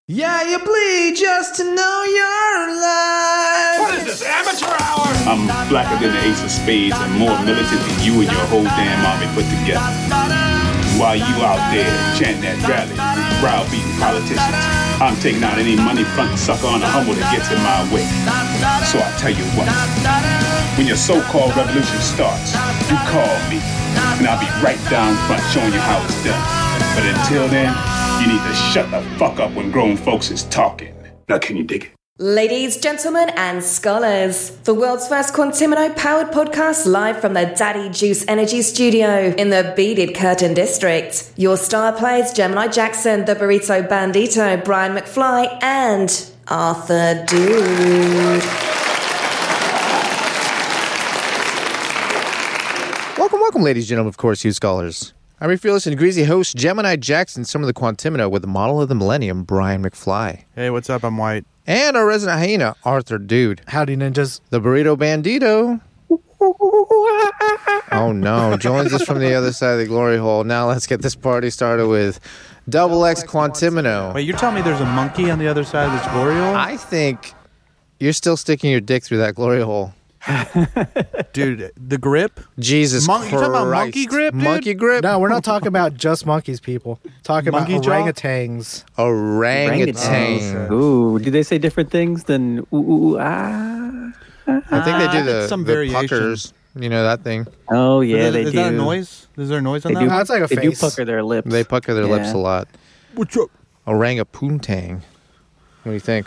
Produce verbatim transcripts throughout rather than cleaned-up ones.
Yeah, you bleed just to know you're alive. What is this, amateur hour? I'm blacker than the ace of spades and more militant than you and your whole damn army put together. While you out there chanting at rallies, browbeating politicians, I'm taking out any money front sucker on a humble that gets in my way. So I tell you what, when your so-called revolution starts, you call me, and I'll be right down front showing you how it's done. But until then, you need to shut the fuck up when grown folks is talking. Now can you dig it? Ladies, gentlemen, and scholars, the world's first Quantimino-powered podcast live from the Daddy Juice Energy Studio in the Beaded Curtain District. Your star players Gemini Jackson, the Burrito Bandito, Brian McFly, and Arthur Dude. Welcome, welcome, ladies and gentlemen, of course, you scholars. I'm your fearless and greasy host, Gemini Jackson, some of the Quantimino with the model of the millennium, Brian McFly. Hey, what's up? I'm White. And our resident hyena, Arthur Dude. Howdy, ninjas. The Burrito Bandito. Oh, no. Joins us from the other side of the glory hole. Now let's get this party started with Double X Quantimino. Wait, you're telling me there's a monkey on the other side of this glory hole? I think you're still sticking your dick through that glory hole. Dude, the grip? Jesus Mon- Christ. You talking about monkey grip, dude? Monkey grip? No, we're not talking about just monkeys, people. Talking Monkey about jaw? orangutans. Orangutan. Ooh, do they say different things than ooh, ooh, ooh, ah? I think they do the, some the variation. puckers. You know that thing? Oh, yeah, is, they is do. that a noise? Is there a noise on They that? do, No, it's like a they face. do pucker their lips. They pucker their Yeah. lips a lot. What's up? Orangutan. What do you think?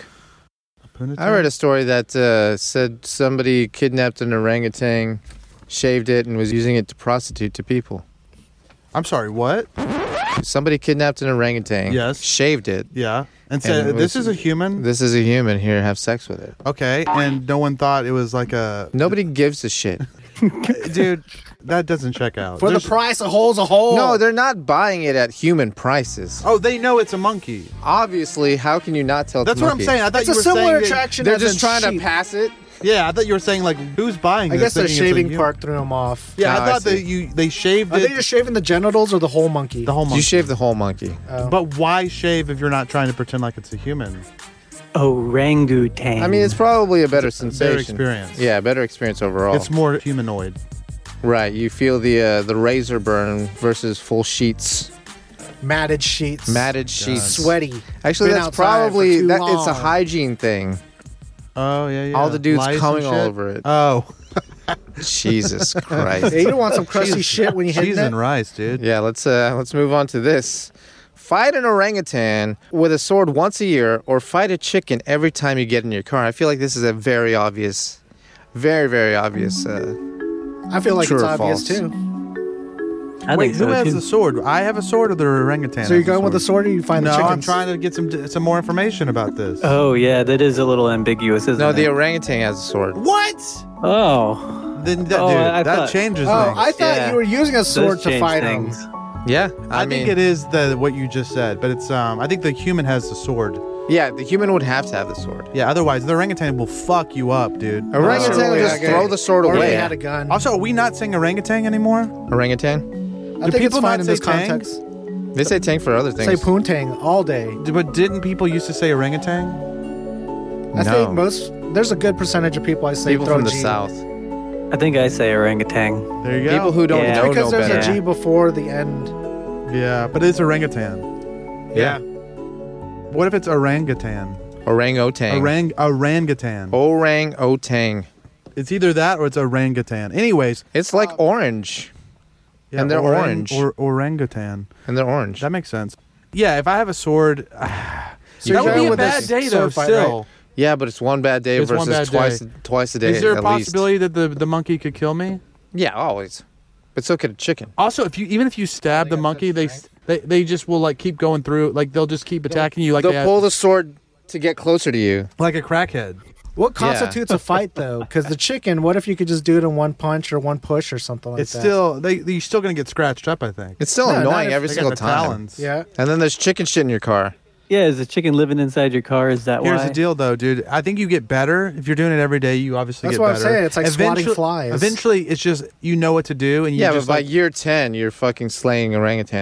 I read a story that uh, said somebody kidnapped an orangutan, shaved it, and was using it to prostitute to people. I'm sorry, what? Somebody kidnapped an orangutan, Yes. shaved it. Yeah. And said, And this was- is a human? This is a human here, have sex with it. Okay, and no one thought it was like a... Nobody gives a shit. Dude, that doesn't check out. For There's- the price, a hole's a hole. No, they're not buying it at human prices. Oh, they know it's a monkey. Obviously, how can you not tell it's That's a what I'm monkey? saying. I thought It's you a were similar saying... that- attraction They're as just in trying sheep. to pass it. Yeah, I thought you were saying, like, who's buying I this? guess the thinking it's a shaving human? part threw them off. Yeah, Oh, I I thought see. that you they shaved Are it. they just shaving the genitals or the whole monkey? the whole monkey. You shave the whole monkey. Oh. But why shave if you're not trying to pretend like it's a human? Orangutan. I mean, it's probably a better It's a better sensation. experience. Yeah, better experience overall. It's more humanoid. Right, you feel the uh, the razor burn versus full sheets, Matted sheets. matted sheets. Sweaty. Actually, Been that's outside probably for too that. It's a long. hygiene thing. Oh, yeah, yeah. All the dudes Lice and coming all shit? over it. Oh. Jesus Yeah, Christ. you don't want some crusty Cheese- shit when you hit Cheese it. and rice, dude. Yeah, let's uh, let's move on to this. Fight an orangutan with a sword once a year, or fight a chicken every time you get in your car. I feel like this is a very obvious, very very obvious. Uh, I feel like True it's or obvious false? too. I Wait, think who so, has too. the sword? I have a sword or the orangutan? So you're has going with the sword or you find No, the chickens? I'm trying to get some some more information about this. Oh, yeah, that is a little ambiguous, isn't no, it? the orangutan has a sword. What? Oh. Then, that, Oh, dude, I that thought- changes Oh, things. I thought Yeah. you were using a Does sword to change fight things. them. Yeah, I, I, mean, think it is the what you just said, but it's um. I think the human has the sword. yeah, the human would have to have the sword. Yeah, otherwise the orangutan will fuck you up, dude. Orangutan really would just not throw good. the sword Or if away. they had a gun. Also, are we not saying orangutan anymore? Orangutan? I think it's people fine not in this say tang? context. They say tank for other Say things. poontang all day. But didn't people used to say orangutan? I No. think most, there's a good percentage of people I say People throw from the G. south. I think I say orangutan. There you go. People who don't Yeah. know Because know there's better. a G before the end. Yeah, but it's orangutan. Yeah. What if it's orangutan? Orangutan. Orang orangutan. Orang-otang. It's either that or it's orangutan. Anyways, It's like orange. yeah, And they're orang- orange. Or orangutan. And they're orange. That makes sense. Yeah, if I have a sword, So that you're would be going a with bad this day though. sword fight, Still, right? Yeah, but it's one bad day It's one versus bad twice day. twice a day is there a at least. possibility that the the monkey could kill me? Yeah, always. But so could a chicken. Also, if you even if you stab the monkey, they they they just will like keep going through. Like they'll just keep attacking you like They'll they pull have, the sword to get closer to you. like a crackhead. What constitutes a fight, though? Because the chicken, what if you could just do it in one punch or one push or something like It's that? still they you're still gonna get scratched up. I think. It's still No, not annoying if- every They single got the time. talons. Yeah. And then there's chicken shit in your car. Yeah, is the chicken living inside your car? Is that Here's why? the deal, though, dude. I think you get better if you're doing it every day. You obviously That's get what I'm better. saying. It's like swatting Eventually- flies. Eventually, it's just you know what to do, and you Yeah, but just by like, year ten, you're fucking slaying orangutan.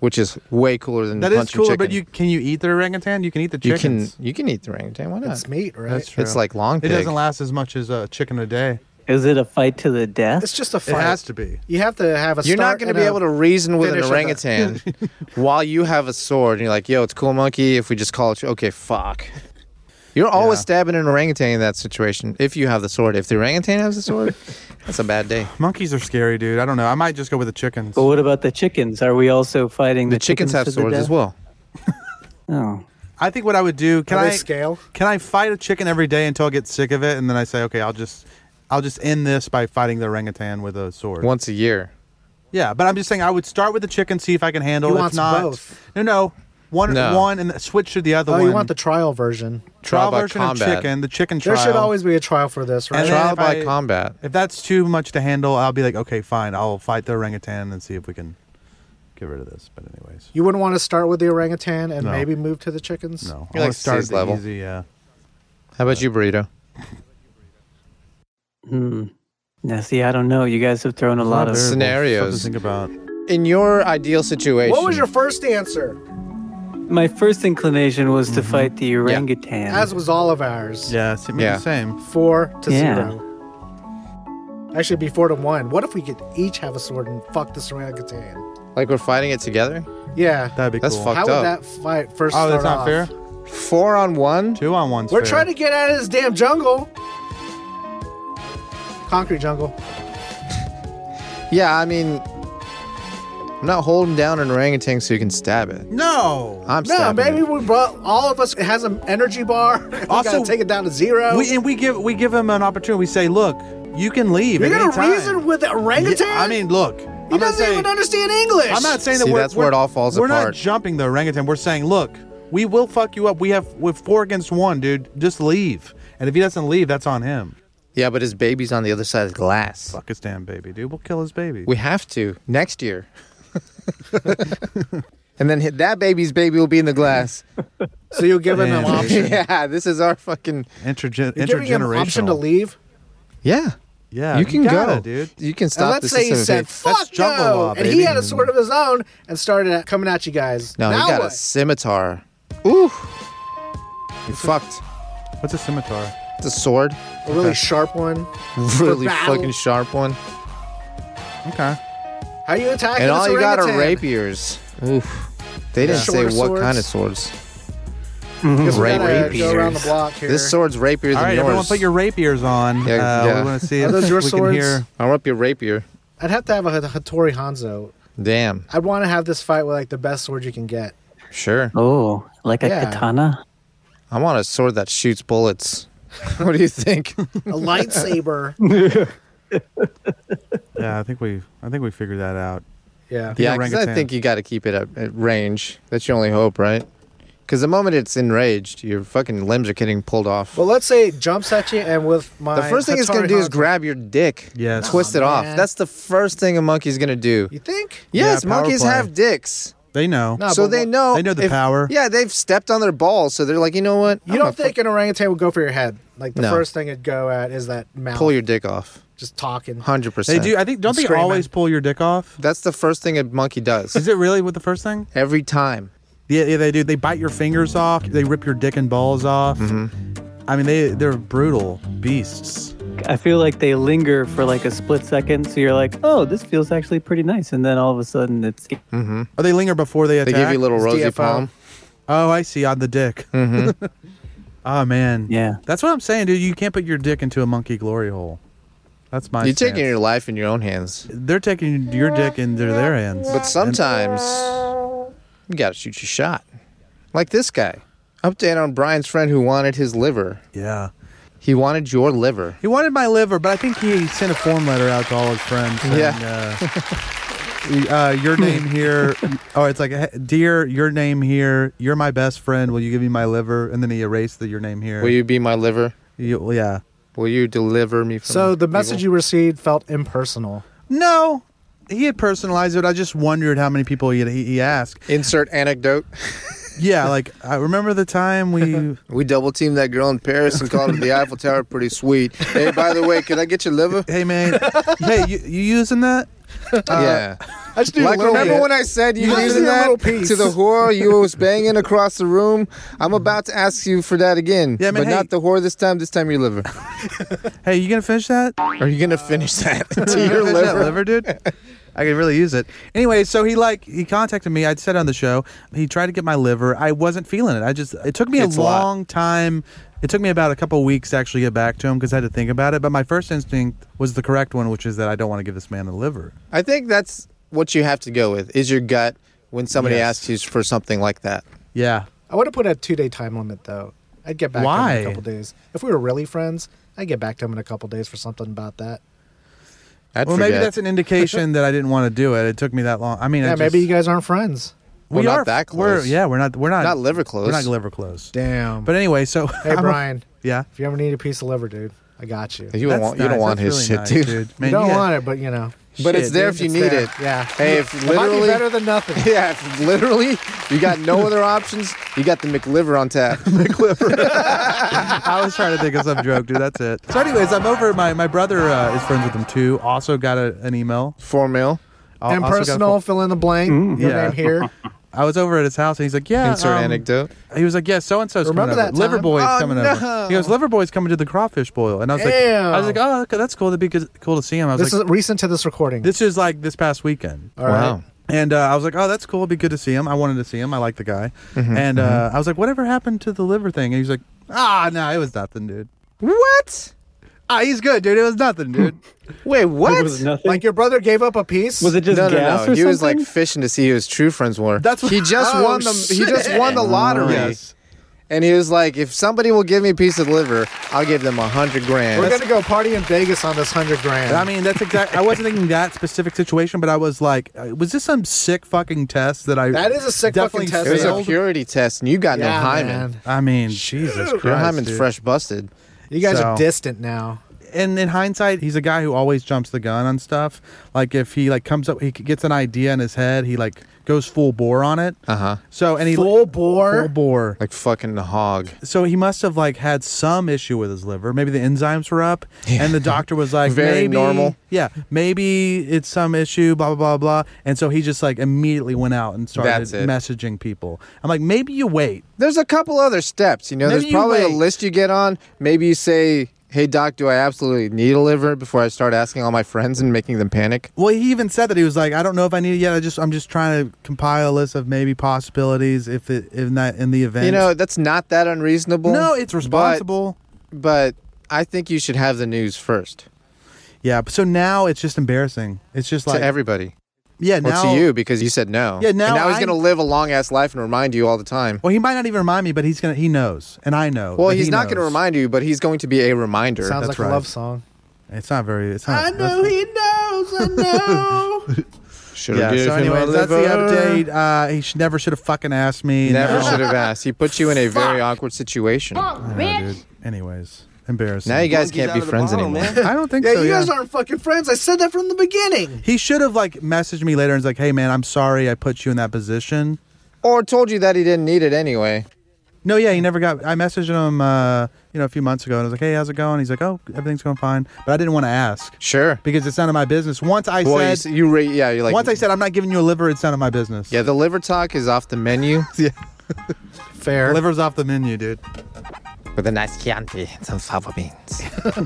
which is way cooler than That is punching cooler, chicken. but you can you eat the orangutan? You can eat the You chickens. can you can eat the orangutan. Why not? It's meat, right? That's true. It's like long It pig. doesn't last as much as a chicken a day. Is it a fight to the death? It's just a It fight. has to be. You have to have a. You're not start going to and be a able to reason with an finish of orangutan while you have a sword. And you're like, yo, it's cool monkey. If we just call it, okay, fuck. You're always Yeah. stabbing an orangutan in that situation if you have the sword. If the orangutan has the sword, that's a bad day. Monkeys are scary, dude. I don't know. I might just go with the chickens. But what about the chickens? Are we also fighting The the, chickens have to the swords death? as well. Oh. I think what I would do, can Are I they scale? can I fight a chicken every day until I get sick of it, and then I say, okay, I'll just I'll just end this by fighting the orangutan with a sword. Once a year. Yeah, but I'm just saying I would start with the chicken, see if I can handle. He If wants not, both. no, no, one, No. one, and switch to the other Oh, one. you want the trial version? trial Trial by version combat. of chicken, the chicken There trial. should always be a trial for this, right? And then Trial if by I- combat. If that's too much to handle, I'll be like, okay, fine, I'll fight the orangutan and see if we can get rid of this. But anyways, You wouldn't want to start with the orangutan and No. maybe move to the chickens? no, You I like wanna start C's at the level. easy, yeah. How about you, Burrito? Hmm. Now, see, I don't know. You guys have thrown a lot of. Variables, Scenarios. stuff to think about. In your ideal situation, What was your first answer? My first inclination was to fight the orangutan. As was all of ours. Yeah, same. Yeah. same. Four to Yeah. zero. Actually, it'd be four to one. What if we could each have a sword and fuck this orangutan? like we're fighting it together? Yeah. That'd be That's cool. fucked How would up. that fight first Oh, start that's not off? fair. Four on one? Two on one. We're trying to get out of this damn jungle. Concrete jungle. Yeah, I mean, I'm not holding down an orangutan so you can stab it. No. I'm No, stabbing maybe it. we brought all of us. It has an energy bar. we Also- gotta take it down to zero. We and we give we give him an opportunity. We say, look, you can leave. You're at gonna any time. reason with the orangutan? Yeah, I mean, look. he I'm not doesn't saying, even understand English. I'm not saying that See, we're, that's where we're- it all falls We're apart. not jumping the orangutan. We're saying, look, we will fuck you up. We have with four against one, dude. Just leave. And if he doesn't leave, that's on him. Yeah, but his baby's on the other side of the glass. Fuck his damn baby, dude. We'll kill his baby. We have to next year. And then hit that baby's baby will be in the glass. So you'll give him an Man. option. Yeah, this is our fucking. Intergen- You're giving him an option to intergenerational. leave. Yeah, Yeah, you can gotta, go, dude. You can And stop let's the say he system. said, if it- "Fuck That's jungle no," law, and baby. he had a sword of his own and started at, coming at you guys. no, now he got what? a scimitar. Ooh, you fucked. What's a scimitar? It's a sword, a really sharp one. really battle. fucking sharp one, Okay. How you attacking and this all you got are orangutan? rapiers. Oof. They didn't say Shorter what swords. kind of swords. Guess we Rapiers. gotta go around the block here. This sword's rapier All than right, yours. everyone, put your rapiers on. Yeah, uh, yeah. We want to see Are if those your we swords? can hear. I want your rapier. I'd have to have a Hattori Hanzo. Damn. I'd want to have this fight with like the best sword you can get. Sure. Oh, like a Yeah. katana? I want a sword that shoots bullets. What do you think? A lightsaber. Yeah, I think we. I think we figured that out. Yeah. Yeah, because I orangutan. think you got to keep it at, at range. That's your only hope, right? Because the moment it's enraged, your fucking limbs are getting pulled off. Well, let's say it jumps at you, and with my the first thing it's going to Hattori do is Hanzo- grab your dick, Yes. twist Aw, it off. man. That's the first thing a monkey's going to do. You think? Yes, Yeah, power monkeys play. have dicks. They know. No, so but they what- know. They know the if- power. Yeah, they've stepped on their balls, so they're like, you know what? You don't think an orangutan would go for your head? Like the No. first thing it'd go at is that mouth. pull your dick off? just talking. one hundred They percent. do. I think. Don't they Screaming. always pull your dick off? That's the first thing a monkey does. Is it really with the first thing? Every time. Yeah, yeah, they do. They bite your fingers off. They rip your dick and balls off. Mm-hmm. I mean, they they're brutal beasts. I feel like they linger for like a split second, so you're like, oh, this feels actually pretty nice. And then all of a sudden it's. Mm-hmm. Oh, they linger before they They attack. give you a little It's rosy D F O. palm. Oh, I see. On the dick. Mm-hmm. Oh man. Yeah. That's what I'm saying, dude. You can't put your dick into a monkey glory hole. That's my. You're stance. taking your life in your own hands. They're taking your dick into their hands. But sometimes you gotta shoot your shot. Like this guy. Update on Brian's friend who wanted his liver. Yeah. He wanted your liver. He wanted my liver, but I think he sent a form letter out to all his friends. Saying, Yeah. Uh, uh, your name here. Oh, it's like, dear, your name here. You're my best friend. Will you give me my liver? And then he erased the your name here. Will you be my liver? You- well, yeah. Will you deliver me from So the message evil? you received felt impersonal. No, he had personalized it. I just wondered how many people he he, he asked. Insert anecdote. Yeah, like I remember the time we. We double teamed that girl in Paris and called it the Eiffel Tower. Pretty sweet. Hey, by the way, can I get your liver? Hey man, hey, you, you using that? yeah. I just need Like, a little remember bit. when I said you I just using need a that little piece. to the whore you was banging across the room? I'm about to ask you for that again. Yeah, man, but hey. not the whore this time. This time your liver. Hey, you gonna finish that? Are you gonna finish that to You your gonna finish that liver? liver, dude? I could really use it. Anyway, so he like he contacted me. I'd said on the show he tried to get my liver. I wasn't feeling it. I just it took me It's a a lot. long time. It took me about a couple of weeks to actually get back to him because I had to think about it. But my first instinct was the correct one, which is that I don't want to give this man the liver. I think that's what you have to go with. Is your gut when somebody Yes. asks you for something like that? Yeah. I would have put a two day time limit though. I'd get back Why? to him in a couple days. If we were really friends, I'd get back to him in a couple days for something about that. I'd Well, forget. maybe that's an indication that I didn't want to do it. It took me that long. I mean, I Yeah, just, maybe you guys aren't friends. Well, we not are that We're, close. yeah, we're not. We're not. not liver close. We're not liver close. Damn. But anyway, so hey, I'm a- Brian, yeah. if you ever need a piece of liver, dude, I got you. You don't That's want. You don't nice. want That's his really shit, nice, dude. dude. You Man, don't got- want it, but you know. But it's Shit, there dude, if you it's need there. it. Yeah. Hey, if It might be literally, better than nothing. yeah, if literally, you got no other options. You got the McLiver on tap. I was trying to think of some joke, dude. That's it. So, anyways, I'm over. My my brother uh, is friends with him too. Also got a, an email. Four mil. Al- And also got a personal, phone- fill in the blank. Your yeah. name here. I was over at his house, and he's like, "Yeah." Insert um, anecdote. He was like, "Yeah, so and so's coming Remember over. that Liver time? Boy's Oh, coming no. over." He goes, "Liver Boy's coming to the crawfish boil," and I was like, Damn. "I was like, oh, okay, that's cool. That'd be good, cool to see him." I was This like, is recent to this recording. "This is like this past weekend." All right. Wow. And uh, I was like, "Oh, that's cool. It'd be good to see him. I wanted to see him. I like the guy." Mm-hmm, and uh, I was like, "Whatever happened to the liver thing?" And he's like, "Ah, no, it was nothing, dude. What? Ah, he's good, dude. It was nothing, dude." Wait, what? It was nothing. Like your brother gave up a piece? was it just no, no, gas no. or He was like something? fishing to see who his true friends were. That's what- he just Oh, won the. He just shit. won the lottery. Yes. And he was like, if somebody will give me a piece of liver, I'll give them a hundred grand. We're going to go party in Vegas on this hundred grand. I mean, that's exact. I wasn't thinking that specific situation, but I was like, uh, was this some sick fucking test that I? That is a sick definitely fucking test. It was a failed? purity test, and you got yeah, no hymen. man. I mean, Jesus Christ, Your hymen's dude. fresh busted. You guys So- are distant now. And in hindsight, he's a guy who always jumps the gun on stuff. Like if he like comes up, he gets an idea in his head, he like goes full bore on it. Uh huh. So and he Full bore? full bore. Like fucking the hog. So he must have like had some issue with his liver. Maybe the enzymes were up, Yeah. and the doctor was like, Very maybe, normal. Yeah, maybe it's some issue. Blah blah blah blah. And so he just like immediately went out and started That's it. messaging people. I'm like, maybe you wait. There's a couple other steps. You know, Maybe there's you probably a wait. list you get on. Maybe you say, hey, doc, do I absolutely need a liver before I start asking all my friends and making them panic? Well, he even said that he was like, I don't know if I need it yet. I just I'm just trying to compile a list of maybe possibilities if it in that in the event. You know, that's not that unreasonable. no, it's but- responsible. But I think you should have the news first Yeah, but so now it's just embarrassing. It's just like to everybody. yeah, Well, now to you because you said no. Yeah, now and now he's I- going to live a long ass life and remind you all the time. Well, he might not even remind me, but he's gonna he knows, and I know. Well, that he's he not going to knows. remind you, but he's going to be a reminder. Sounds That's like right. a love song. It's not very. It's not. I know he knows, I know. Should Yeah. So, anyways, that's the update. Uh, he should, never should have fucking asked me. Never No. should have asked. He put you in a very awkward situation. Oh, dude. Anyways, embarrassing. Now you guys can't be friends anymore. I don't think Yeah, so. you yeah. guys aren't fucking friends. I said that from the beginning. He should have like messaged me later and was like, "Hey, man, I'm sorry I put you in that position." Or told you that he didn't need it anyway. No, yeah, he never got. I messaged him, uh, you know, a few months ago, and I was like, "Hey, how's it going?" He's like, "Oh, everything's going fine," but I didn't want to ask Sure. because it's none of my business. Once I Well, you, said, s- you re- yeah, you're like, once I said, "I'm not giving you a liver," it's none of my business. yeah, the liver talk is off the menu Fair. liver's off the menu, dude. with a nice Chianti and some fava beans.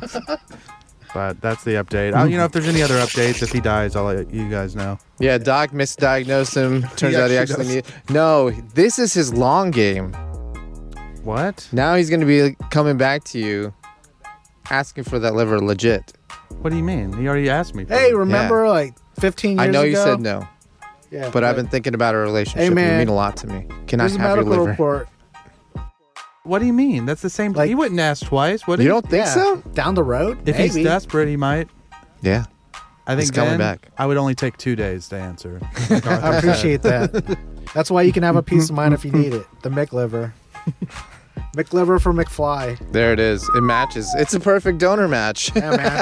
But that's the update. I, you know, if there's any other updates, if he dies, I'll let you guys know. Yeah, doc misdiagnosed him. Turns He out he actually actually need. No, this is his long game. What? Now he's going to be coming back to you, asking for that liver legit. What do you mean? He already asked me. for Hey, it. remember like fifteen years I know ago? you said no, Yeah, but I've been thinking about our relationship. Hey, man. You mean a lot to me. Can I There's a have your medical liver? report. What do you mean? That's the same. Like- he wouldn't ask twice, would he? You don't think Yeah. so? Down the road? If Maybe. he's desperate, he might. Yeah. I think He's coming then back. I would only take two days to answer. I appreciate that. That's why you can have a peace of mind if you need it. The McLiver. McLiver for McFly. There it is. It matches. It's a perfect donor match. Yeah, man.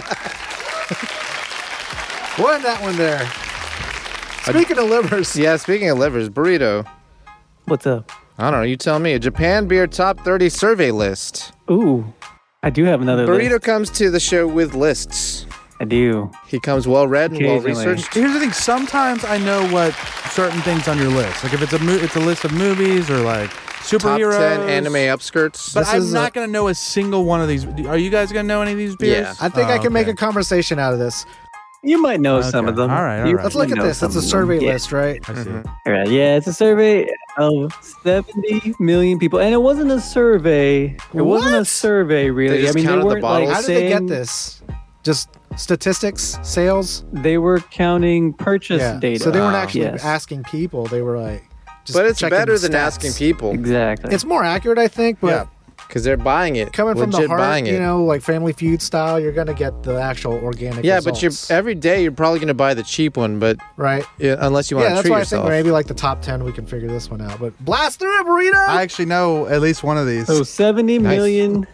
What that one there? Speaking of livers, Yeah, speaking of livers, burrito. What's up? I don't know. You tell me. A Japan beer top thirty survey list. Ooh, I do have another Burrito list. comes to the show with lists. I do. He comes well read and well Occasionally. researched. Here's the thing. Sometimes I know what certain things on your list. Like if it's a mo- it's a list of movies or like Top superheroes. ten anime upskirts. But This I'm is not a- going to know a single one of these. Are you guys going to know any of these beers? Yeah. I think Oh, I can make okay. a conversation out of this. You might know Okay. some of them. All right, all You right. Let's look might at know this. It's some a of survey them. Yeah. list, right? I see. All right, yeah, it's a survey of seventy million people, and it wasn't a survey. It wasn't a What? survey, really. They just I mean, they counted the weren't bottles? like How did they get saying- this? Just statistics, sales? They were counting purchase Yeah. data. So they weren't Wow. actually Yes. asking people. They were like, just But it's checking better than stats. asking people Exactly. It's more accurate, I think, but Yeah. because they're buying it. coming from the legit heart, buying it. you know, like Family Feud style, you're gonna get the actual organic. yeah, but you're results, every day you're probably going to buy the cheap one, but right. yeah, unless you want Yeah, to that's treat why yourself. I think maybe like the top ten, we can figure this one out. But blast through it, burrito. I actually know at least one of these. So seventy Nice. million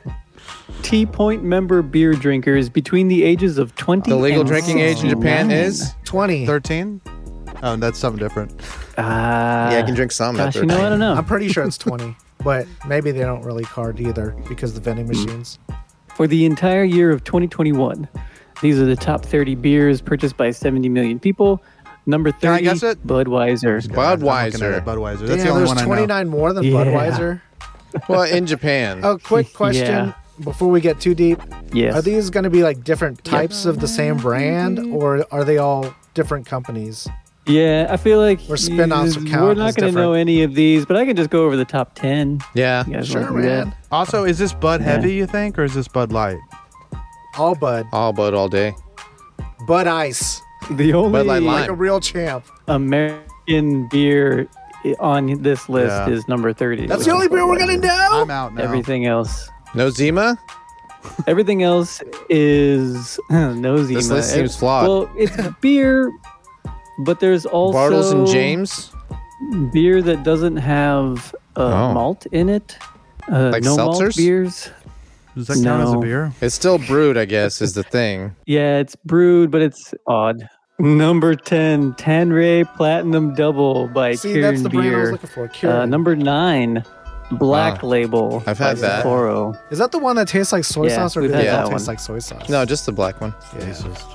T Point member beer drinkers between the ages of twenty. the legal and drinking age in Japan sixty-nine. is Twenty. thirteen? Oh, that's something different. Ah, yeah, I can drink some. Gosh, at you know, I thirteen. don't know. I'm pretty sure it's twenty, but maybe they don't really card either because the vending machines. For the entire year of twenty twenty-one, these are the top thirty beers purchased by seventy million people. Number thirty, Can I guess it? Budweiser. I'm looking Budweiser. at Budweiser. That's Damn, the only there's one I know. twenty-nine more than Yeah. Budweiser. Well, in Japan. Oh, quick question Yeah. before we get too deep. Yes. Are these going to be like different types of the same brand, or are they all different companies? Yeah, I feel like Or spin-offs y- count we're as not going to know different. any of these, but I can just go over the top ten. Yeah. You guys Sure, wanna do that? man. Also, is this Bud Yeah. Heavy, you think, or is this Bud Light? All Bud. All Bud all day. Bud Ice. The only Bud Light Lime. Like a real champ. American beer i- on this list Yeah. is number thirty. That's which the only is beer we're going to Budweiser. know? I'm out now. Everything else, No Zima? everything else is no Zima. This list seems flawed. Well, it's beer, but there's also Bartles and James? beer that doesn't have uh, Oh. malt in it. Uh, Like no malt seltzers? beers. Does that count as a No. beer? It's still brewed, I guess, is the thing. Yeah, it's brewed, but it's odd. Number ten, Tanray Platinum Double by See, Kirin that's the brand I was Beer. looking for. Uh, Kirin. number nine, Black Wow. Label. I've by had that. Sapporo. Is that the one that tastes like soy Yeah, sauce, or we've does had it that all taste one. like soy sauce? No, just the black one. Yeah.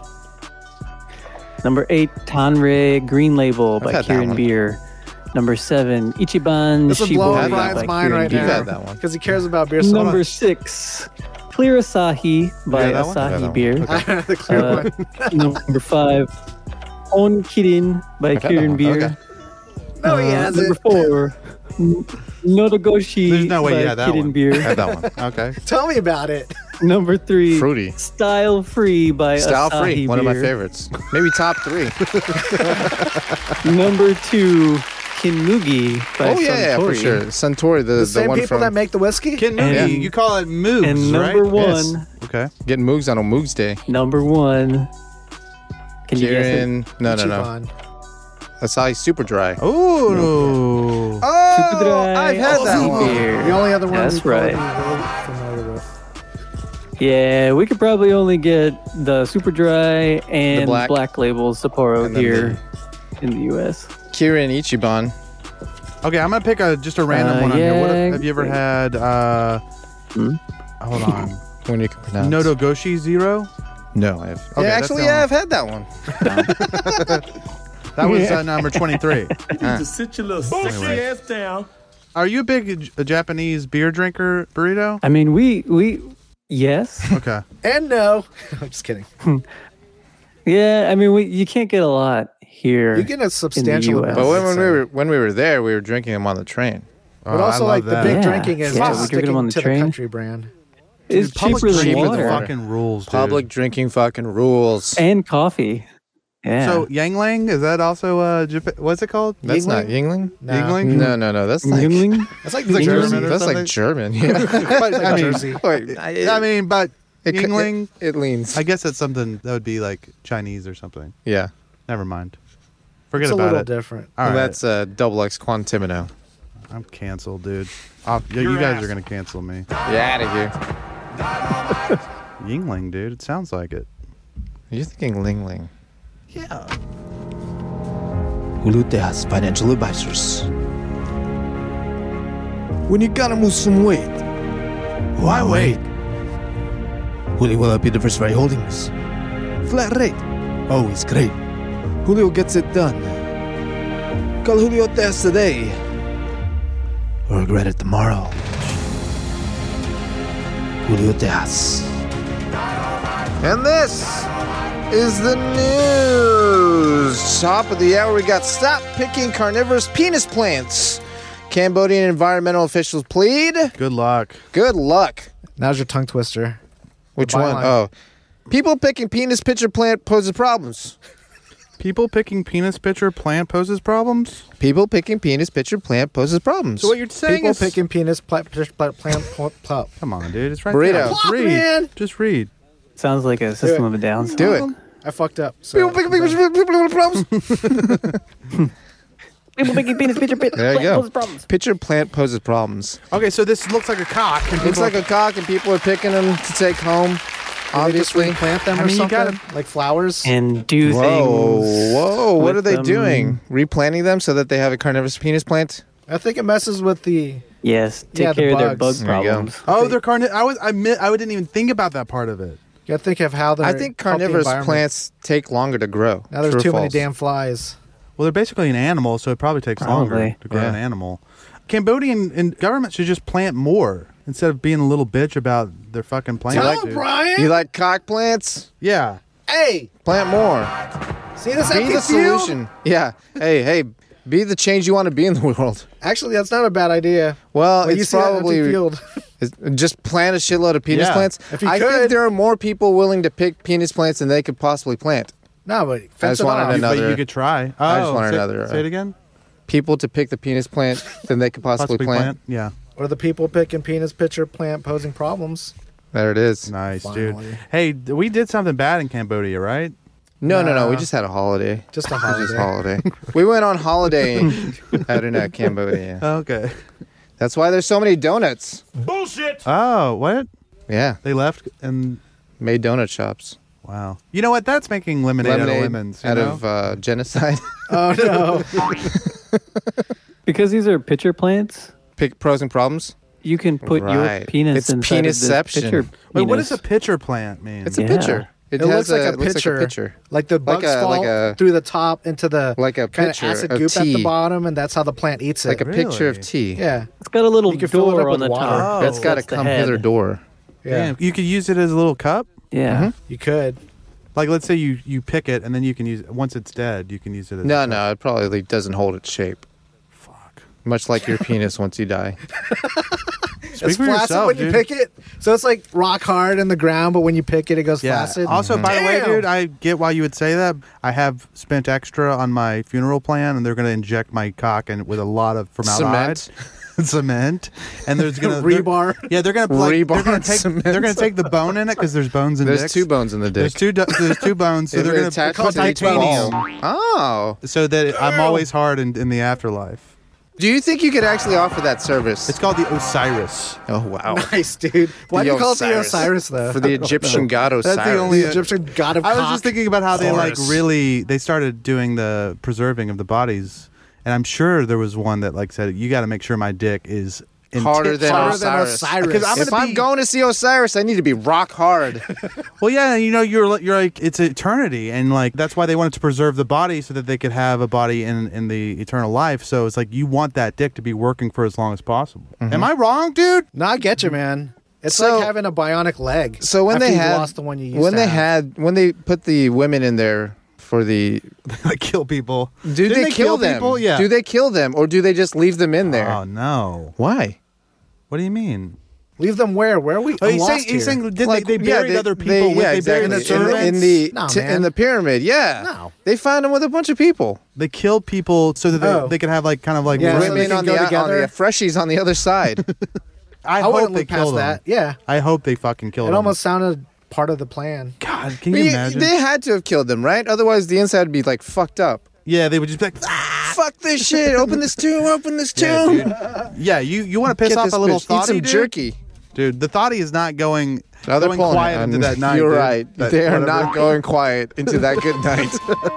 Number eight, Tanray Green Label by had that Kirin one. Beer. Number seven, Ichiban This is blowing Shibori Brian's by mind Kirin right Beer. You've now. had that one. Because he cares about beer so Number much. six, Clear Asahi by had that one? I had that Asahi one. Beer. the clear Uh, one. Number five, On Kirin by I've had that Kirin one. Beer. Okay. No, he Uh, hasn't. Number four, N- Nodogoshi There's no way by you had that Kirin one. Beer. Had that one. Okay. Tell me about it. Number three, Fruity. Style Free by Style Asahi free. One of my Beer. favorites. Maybe top three. Number two, Kinmugi by oh, yeah, yeah, for Suntory. sure. Suntory, the, The the, same one people from that make the whiskey? Kid And- Moogie, you call it Moogs, And number right? one, Yes. Okay. getting Moogs on a Moogs day. number one. Can you guess it? Kirin. No, no, no. Ichiban. Asahi Super Dry. Ooh. Oh, Super Dry I've had that Aussie one. beer. The only other one That's we'd probably right. be really familiar with. Yeah, we could probably only get the Super Dry and The black. black. Label Sapporo And then here in the U S. Kirin Ichiban. Okay, I'm gonna pick a just a random Uh, one on here. What, yeah. have you ever had? Uh, Hmm? Hold on. When you can pronounce. Nodogoshi Zero. No, I have. Okay, yeah, that's actually, the yeah, one. I've had that one. That was uh, number twenty-three. Ah. Sit your little sexy ass down. Are you a big J- Japanese beer drinker, Burrito? I mean, we we yes, Okay. And no. I'm just kidding. yeah. I mean, we you can't get a lot here. You get a substantial U S. amount. But when, I'd when we say. were when we were there, we were drinking them on the train. But Oh, I also, love like, the that. big Yeah. drinking is Yeah, just we drink them sticking on the to train. the country brand. it's Public cheaper than drinking water fucking rules, dude. Public drinking fucking rules. and coffee. Yeah. So Yangling, is that also uh Japan? What's it called? That's not Yingling. No. Yingling? No, no, no. That's like Yingling? It's like It's like Jersey. German or that's something? like German. Yeah. But, I mean, Jersey. Wait, I, I mean, but it, Yingling. it, it leans. I guess that's something that would be like Chinese or something. yeah. Never mind. Forget It's a about little it. different. All Well, right. that's uh, double X Quantimino. I'm canceled, dude. I'll, you you guys are gonna cancel me. Get out of here. Yingling, dude. It sounds like it. You're thinking Ling Ling. Yeah. Ulute has financial advisors. When you gotta lose some weight, why wait? Willy will help you diversify holdings. flat rate. Oh, he's great. Julio gets it done. Call Julio Diaz today. Or regret it tomorrow. Julio Diaz. And this is the news. Top of the hour, we got stop picking carnivorous penis plants. Cambodian environmental officials plead. Good luck. Good luck. Now's your tongue twister. Which The one? byline. Oh. People picking penis pitcher plant poses problems. People picking penis pitcher plant poses problems? People picking penis pitcher plant poses problems. So what you're saying People is... picking penis plant plant plant plant. Come on, dude. It's right Burrito. there. Just Fuck, read. man. Just read. Sounds like a System of a Down song. Do it. I fucked up. People So, picking penis pitcher problems. People making penis pitcher pit. There you plant go. poses problems. Pitcher plant poses problems. Okay, so this looks like a cock. And Looks people- like a cock, and people are picking them to take home. They just Obviously. replant them I or mean, you something, gotta- like flowers. And do Whoa, things. whoa! What with are they them. doing? Replanting them so that they have a carnivorous penis plant? I think it messes with the. Yes, take Yeah, the care of their bug bugs. There you go. problems. Oh, they're carni- I was I, mi- I didn't even think about that part of it. You gotta think of how they're. I think help the carnivorous environment. plants take longer to grow. Now there's True or too many false? damn flies. Well, they're basically an animal, so it probably takes longer Probably. to grow Yeah. an animal. Cambodian and government should just plant more instead of being a little bitch about their fucking plants. like- dude. Brian. You like cock plants? Yeah. Hey, Plant more. see this Be empty the field? solution. Yeah. Hey, hey. Be the change you want to be in the world. Actually, that's not a bad idea. Well, When you it's see that empty probably field. it's- just plant a shitload of penis Yeah. plants. If you I think could. there are more people willing to pick penis plants than they could possibly plant. No, but fence just it wanted off. to know. But Another- you could try. Oh, I just wanted say, another, uh, Say it again. People to pick the penis plant than they could possibly, Possibly plant. plant. Yeah. Or the people picking penis pitcher plant posing problems. There it is. Nice, Finally. dude. Hey, d- we did something bad in Cambodia, right? No, no, no. We Nah. just had a holiday. Just a It was just holiday. holiday. We went on holiday out in uh, Cambodia. Okay. That's why there's so many donuts. Oh, what? Yeah, They left and made donut shops. wow. You know what? That's making lemonade, out of lemons. You out know? of uh, genocide. Oh no! Because these are pitcher plants, Pick pros and problems. you can put your Right. penis It's inside of this penisception. pitcher. Wait, what penis. does a pitcher plant mean? It's a Yeah. pitcher. It, It, has looks like a, it looks pitcher. like a pitcher. Like the bugs a- fall like a- through the top into the Like a kind of pitcher acid of goop at tea. the bottom, and that's how the plant eats it. Like a picture of Really? tea. yeah, It's got a little You can fill it door up on with the water. top. Oh. That's got a That's the come head. hither door. yeah. Damn, you could use it as a little cup. Yeah. You could. Like, let's say you you pick it and then you can use it once it's dead. You can use it. as No, a no, it probably doesn't hold its shape. Fuck. Much like your penis once you die. Speak it's for flaccid yourself, when you dude. pick it, so it's like rock hard in the ground. But when you pick it, it goes Yeah. flaccid. Also, by the way, Damn. dude, I get why you would say that. I have spent extra on my funeral plan, and they're going to inject my cock and with a lot of formaldehyde, Cement. cement, and there's going to Rebar. Yeah, they're going to like, Rebar they're going and to take cement. they're going to take the bone in it because there's bones in There's dicks. two bones in the dick. There's two do- there's two bones, so It they're going to attach put to each titanium, bone. Oh. so that I'm always hard in, in the afterlife. Do you think you could actually offer that service? It's called the Osiris. Oh, wow. Nice, dude. Why do you call it the Osiris though? For the Egyptian god Osiris. That's the only- the Egyptian god of I was cock. just thinking about how they like Horus. really they started doing the preserving of the bodies, and I'm sure there was one that like said you got to make sure my dick is in Harder tip- than Harder than Osiris. Osiris. Because I'm If gonna I'm be- going to see Osiris, I need to be rock hard. Well, yeah, you know you're li- you're like it's eternity, and like that's why they wanted to preserve the body so that they could have a body in in the eternal life. So it's like you want that dick to be working for as long as possible. Am I wrong, dude? No, I get you, man. It's So- like having a bionic leg. So when after they you've had lost the one you used when to they have. had when they put the women in there for the Like kill people. do Didn't they, they kill, kill them? people? Yeah. Do they kill them or do they just leave them in there? Oh no! Why? What do you mean? Leave them where? Where are we? Oh, I'm he's lost saying, he's here. saying did Like, they, they yeah, buried they- other people they- with yeah, they buried exactly. the in, servants? in the No, t- man. in the pyramid. Yeah, No. they found them with a bunch of people. They kill people so that they, Oh. they could have like kind of like Yeah, so really- they Women can on go the, on together. the freshies on the other side. I, I hope wouldn't they look kill past them. that. Yeah, I hope they fucking kill it them. almost sounded part of the plan. God, can But you you- imagine? They had to have killed them, right? Otherwise, the inside would be like fucked up. yeah, they would just be like, "Ah." Fuck this shit! Open this tomb! Open this Yeah, tomb! dude. Yeah, you, you want to piss Get off this a little bitch. thotty, Eat some dude? jerky. Dude, the thotty is not going, No, they're going pulling quiet it. into that night. You're dude. right. That- they are whatever. not going quiet into that good night.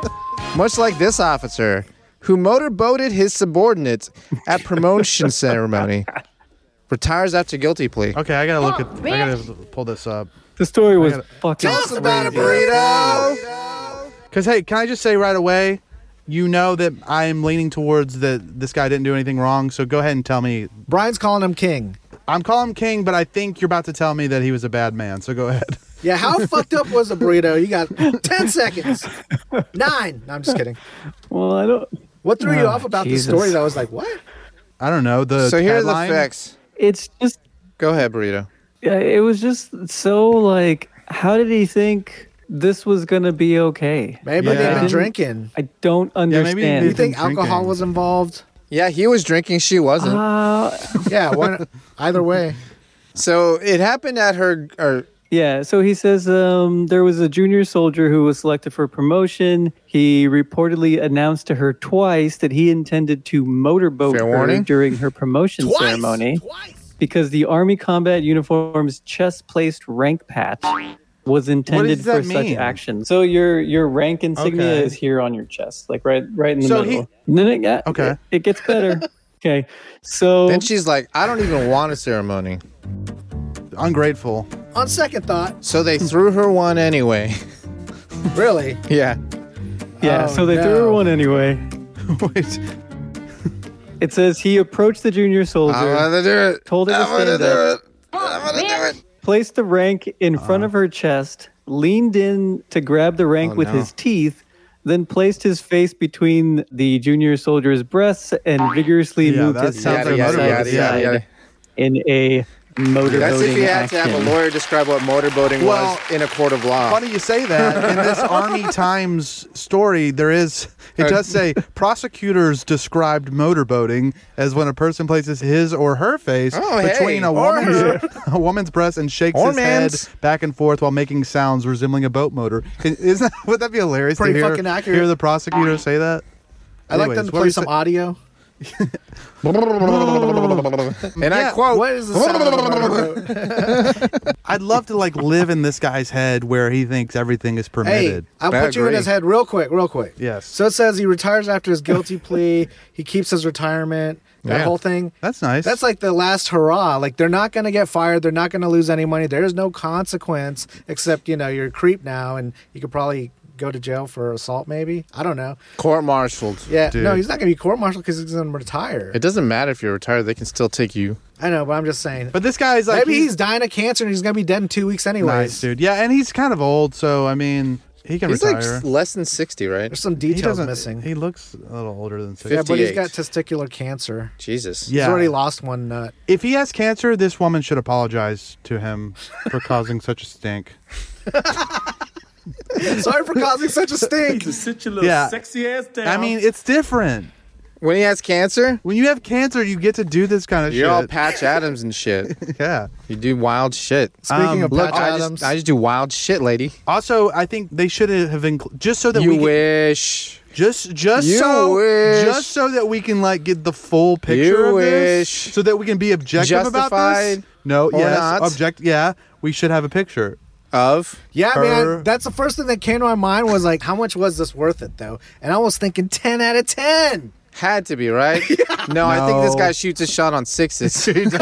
Much like this officer who motorboated his subordinates at promotion ceremony. Retires after guilty plea. Okay, I gotta look at. I gotta pull this up. The story was gotta- fucking Tell us about it, crazy. burrito. Because hey, can I just say right away? You know that I'm leaning towards that this guy didn't do anything wrong. So go ahead and tell me. Brian's calling him king. I'm calling him king, but I think you're about to tell me that he was a bad man. So go ahead. Yeah, how fucked up was the burrito? You got ten seconds. Nine. No, I'm just kidding. Well, I don't. What threw you Oh, off about Jesus. the story that was like, what? I don't know the. So here are the tagline? facts. It's just. Go ahead, Burrito. Yeah, it was just so like. How did he think this was gonna be okay? Maybe Yeah. they've I been didn't- drinking. I don't maybe understand. they- You think been drinking. alcohol was involved? Yeah, he was drinking. She wasn't. Uh, Yeah, one, either way. so it happened at her. Or Yeah, so he says um, there was a junior soldier who was selected for promotion. He reportedly announced to her twice that he intended to motorboat Fair her warning. during her promotion Twice. ceremony Twice. because the Army Combat Uniform's chest-placed rank patch was intended does that for such mean? action. So your your rank insignia Okay. is here on your chest, like right right in the So middle. he- And then it, yeah, Okay. it, it gets better. Okay, so then she's like, I don't even want a ceremony. Ungrateful. On second thought, So they threw her one anyway. really? Yeah. yeah, Oh, so they threw her no. one anyway. Wait. It says he approached the junior soldier. I'm gonna do it. Told her to I'm gonna stand do up. it. I'm gonna do it. Placed the rank in Uh-huh. front of her chest, leaned in to grab the rank Oh, with no. his teeth, then placed his face between the junior soldier's breasts and vigorously Yeah, moved that his sounds head like from motorboating. side to Yada, yada, side yada. in a motorboating That's if you had to have action. a lawyer describe what motorboating Well, was in a court of law. Funny you say that. In this Army Times story, there is it does say prosecutors described motorboating as when a person places his or her face Oh, between hey. a Or woman's a woman's breast and shakes Or his man's. head back and forth while making sounds resembling a boat motor. Isn't that, would that be hilarious Pretty to hear, fucking accurate. hear the prosecutor say that? I like Anyways, them to what play we some say- audio. And I Yeah. quote, What is the sound of a motorboat? I'd love to like live in this guy's head where he thinks everything is Hey, permitted. I'll I put you in agree. his head real quick, real quick. Yes. So it says he retires after his guilty plea. He keeps his retirement. That Yeah. whole thing. That's nice. That's like the last hurrah. Like they're not going to get fired. They're not going to lose any money. There's no consequence except, you know, you're a creep now and you could probably go to jail for assault maybe. I don't know. court-martialed. Yeah. Dude. No, he's not going to be court-martialed because he's going to retire. It doesn't matter if you're retired; they can still take you. I know, but I'm just saying. but this guy's like maybe he's dying of cancer and he's going to be dead in two weeks anyways. nice, dude. Yeah, and he's kind of old, so I mean, he can He's retire. like less than sixty, right? There's some he details doesn't. missing. He looks a little older than sixty. yeah, but he's got fifty-eight. testicular cancer. Jesus. Yeah. He's already lost one nut. If he has cancer, this woman should apologize to him for causing such a stink. Sorry for causing such a stink. Sit your little Yeah. sexy ass down. I mean, it's different. When he has cancer, When you have cancer, you get to do this kind of you're all shit. Patch Adams and shit. yeah. You do wild shit. Speaking Um, of Look, Patch I Adams, just, I just do wild shit, lady. Also, I think they should have included just so that You we can, wish. just just You so wish. just so that we can like get the full picture You of this, wish. so that we can be objective about this. Justified No, or yes, not. object. Yeah, we should have a picture. Of yeah, her- man, that's the first thing that came to my mind was like, how much was this worth it though? And I was thinking ten out of ten. had to be right. No, I think this No. guy shoots a shot on sixes.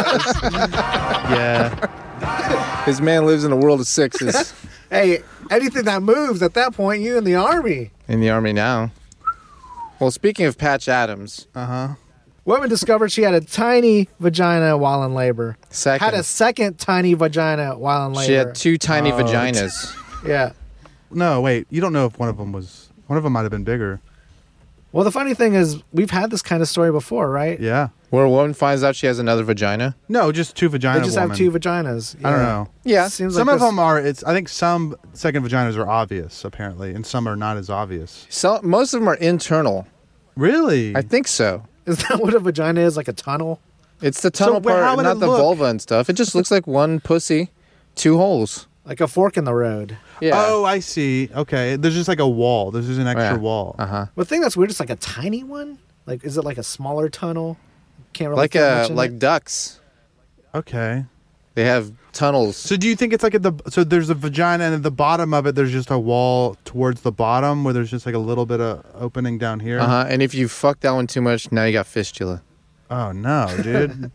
Yeah, His man lives in a world of sixes. Hey, anything that moves at that point, you in the army. In the army now. Well, speaking of Patch Adams, uh huh. Women discovered she had a tiny vagina while in labor. second, Had a second tiny vagina while in labor. she had two tiny Oh. vaginas. Yeah. No, wait. You don't know if one of them was. One of them might have been bigger. Well, the funny thing is, we've had this kind of story before, right? Yeah. Where a woman finds out she has another vagina. No, just two vagina They just women. have two vaginas. I don't Yeah. know. Yeah. Seems Some like of this- them are. It's. I think some second vaginas are obvious, apparently, and some are not as obvious. So most of them are internal. Really? I think so. Is that what a vagina is? Like a tunnel? It's the tunnel where- how part, would not it the look? vulva and stuff. It just looks like one pussy, two holes. Like a fork in the road. Yeah. Oh, I see. Okay. There's just like a wall. There's just an extra Yeah. wall. Uh huh. The thing that's weird is like a tiny one. Like, is it like a smaller tunnel? Can't really Like fit a much in like it. ducks. Okay. They have tunnels. So do you think it's like at the so there's a vagina and at the bottom of it there's just a wall towards the bottom where there's just like a little bit of opening down here? Uh huh. And if you fuck that one too much, now you got fistula. Oh no, dude.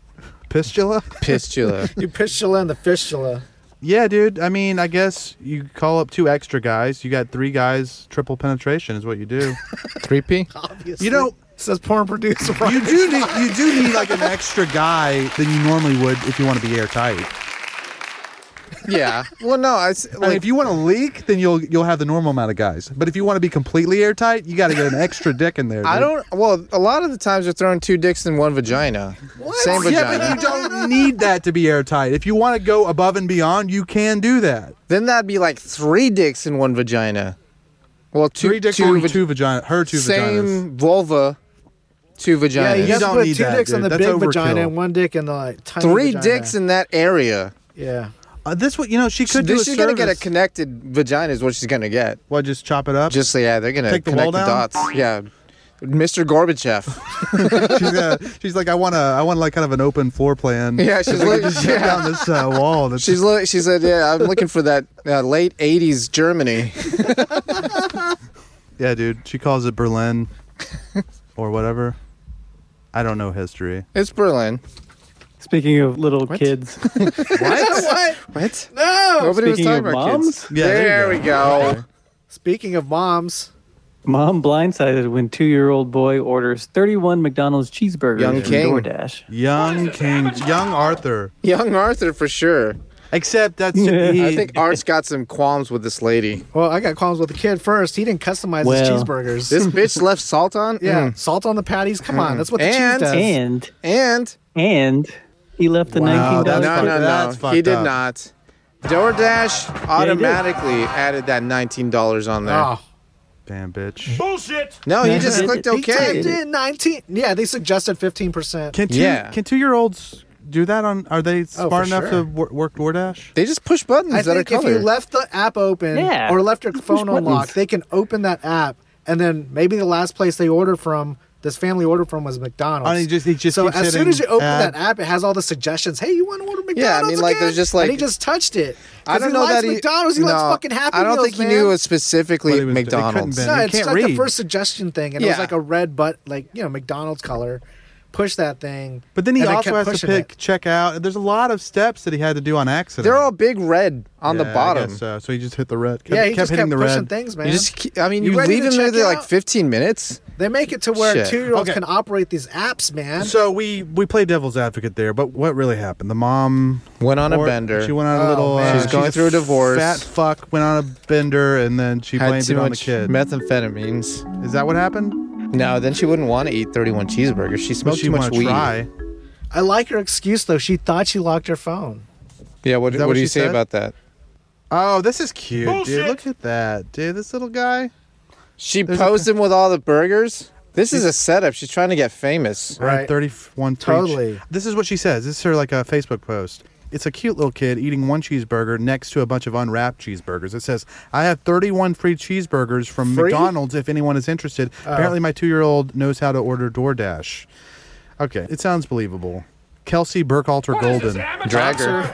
Pistula? Pistula. You fistula and the fistula. Yeah, dude. I mean, I guess you call up two extra guys. You got three guys. Triple penetration is what you do. three P? Obviously. You know, says porn producer. Right? you do need you do need like an extra guy than you normally would if you want to be airtight. Yeah. Well, no, I s- I mean, like if you want to leak, then you'll you'll have the normal amount of guys. But if you want to be completely airtight, you got to get an extra dick in there. I dude. don't. Well, a lot of the times they're throwing two dicks in one vagina. Same Yeah, vagina. but you don't need that to be airtight. If you want to go above and beyond, you can do that. Then that'd be like three dicks in one vagina. Well, two Three dicks two or vag- two vagina, her two vaginas. same vulva, two vaginas. Yeah, you, You have to don't put need two that, dicks in dude. the That's big overkill. vagina and one dick in the like, tiny Three vagina. dicks in that area. Yeah. Uh, this what you know she could do. This a she's gonna get a service. connected vagina is what she's gonna get. What? Just chop it up. Just yeah, they're gonna Take the connect wall the, down? dots. Yeah, Mister Gorbachev. she's, uh, she's like, I want a, I want like kind of an open floor plan. Yeah, she's Like, like, just get yeah. down this uh, wall. That's, She's look. She said, "Yeah, I'm looking for that uh, late eighties Germany." yeah, dude. She calls it Berlin or whatever. I don't know history. It's Berlin. Speaking of little kids, What? what? What? No. Nobody was Speaking talking of about moms? kids. Yeah, there, there you we go. go. Speaking of moms, mom blindsided when two-year-old boy orders thirty-one McDonald's cheeseburgers Young from king. DoorDash. Young King, young Arthur. Young Arthur for sure. Except that's Yeah. he, I think Art's got some qualms with this lady. well, I got qualms with the kid first. He didn't customize Well, his cheeseburgers. This bitch left salt on. yeah, Mm. salt on the patties. Come on, that's what the And- cheese does. And And and he left the Wow, nineteen that's dollars. no, no, no, That's he fucked did up. not. DoorDash automatically added that nineteen dollars on there. Oh, damn bitch. No, you Yeah, just he clicked did. he typed OK. in nineteen. Yeah, they suggested fifteen percent. Can two Yeah. can two year olds do that on? Are they Oh, smart for enough sure. to wor- work DoorDash? They just push buttons I that are think if colored. you left the app open Yeah. or left your Push phone buttons. unlocked, they can open that app, and then maybe the last place they ordered from, this family ordered from, was McDonald's. Oh, he just- he just so keeps as soon hitting as you open add. that app, it has all the suggestions. Hey, you want to order McDonald's? Yeah, I mean, like, again? there's just, and like- he just touched it. I 'Cause don't he know likes that he McDonald's. He no, likes fucking Happy I don't Meals, think he man. knew it was specifically But it was- it couldn't McDonald's. been. No, You it's can't like the read. first suggestion thing, and it was Yeah. like a red but like you know McDonald's color. Push that thing. But then he and I also kept has to pushing pick it. check out. There's a lot of steps that he had to do on accident. They're all big red on Yeah, the I bottom. guess so. So he just hit the red. Kept, Yeah, he kept just hitting kept the pushing red. things, man. You just, keep- I mean, You you, ready leave to him there check there like out? fifteen minutes. They make it to where Shit. two-year-olds Okay. can operate these apps, man. So we we played devil's advocate there, but what really happened? The mom Went on a or- bender. She went on a Oh, little. man. uh, She's going through a divorce. Fat fuck went on a bender, and then she Had blamed too it on the much kid. methamphetamines. Is that what happened? No, then she wouldn't want to eat thirty-one cheeseburgers. She But smoked she too much wanna weed. try. I like her excuse though. She thought she locked her phone. Yeah, what, Is that what what do you she say said? about that? Oh, this is cute, dude. Look at that, dude. This little guy. She There's a- posed him with all the burgers. This is a setup. She's trying to get famous. Around Right. thirty-one free Totally. che- This is what she says. This is her like a Facebook post. It's a cute little kid eating one cheeseburger next to a bunch of unwrapped cheeseburgers. It says, I have thirty-one free cheeseburgers from Free? McDonald's if anyone is interested. Oh. Apparently my two-year-old knows how to order DoorDash. Okay, it sounds believable. Kelsey Burkhalter Golden. Drag her.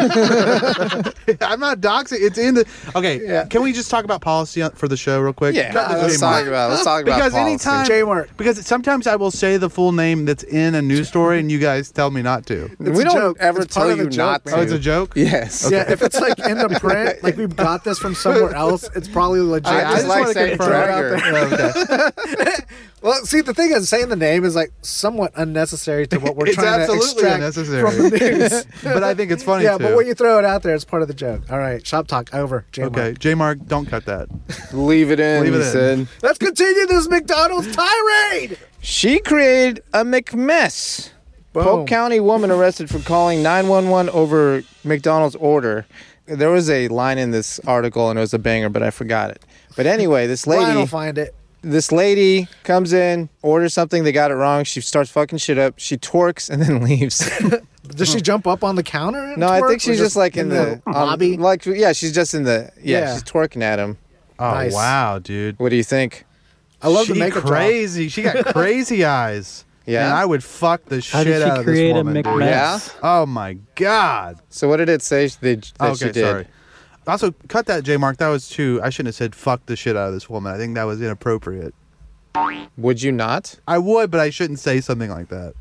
I'm not doxing. It's in the... Okay, Yeah. can we just talk about policy on- for the show real quick? Yeah, God, let's J talk Mark. about. Let's talk about Because policy. anytime- J-Mark. Because sometimes I will say the full name that's in a news story and you guys tell me not to. It's we a don't joke. ever It's part tell of the you joke, not man. to. Oh, it's a joke? Yes. Yeah, if it's like in the print, like we've got this from somewhere else, it's probably legit. I just like wanna saying confirm it drag her. out there. Well, see, the thing is, saying the name is like somewhat unnecessary to what we're It's trying to absolutely extract unnecessary. from the news. But I think it's funny yeah, too. but when you throw it out there, it's part of the joke. All right, shop talk over. J-Mark. Okay, J Mark, don't cut that. Leave it in. Leave it he in. said. Let's continue this McDonald's tirade. She created a McMess. Boom. Polk County woman arrested for calling nine one one over McDonald's order. There was a line in this article and it was a banger, but I forgot it. But anyway, this Brian will lady, find it. this lady comes in, orders something, they got it wrong. She starts fucking shit up. She twerks and then leaves. Does she jump up on the counter? And No, I twerk, think or she's just like in the, on- lobby. like yeah, she's just in the yeah, Yeah. she's twerking at him. Oh Nice. wow, dude. What do you think? I love she the makeup job. crazy. She got crazy eyes. Yeah? And I would fuck the How shit did out she of this create a woman. dude. McMess? Yeah? Oh my god. So what did it say they, that Okay, she did? sorry. Also, cut that, J Mark. That was too. I shouldn't have said fuck the shit out of this woman. I think that was inappropriate. Would you not? I would, but I shouldn't say something like that.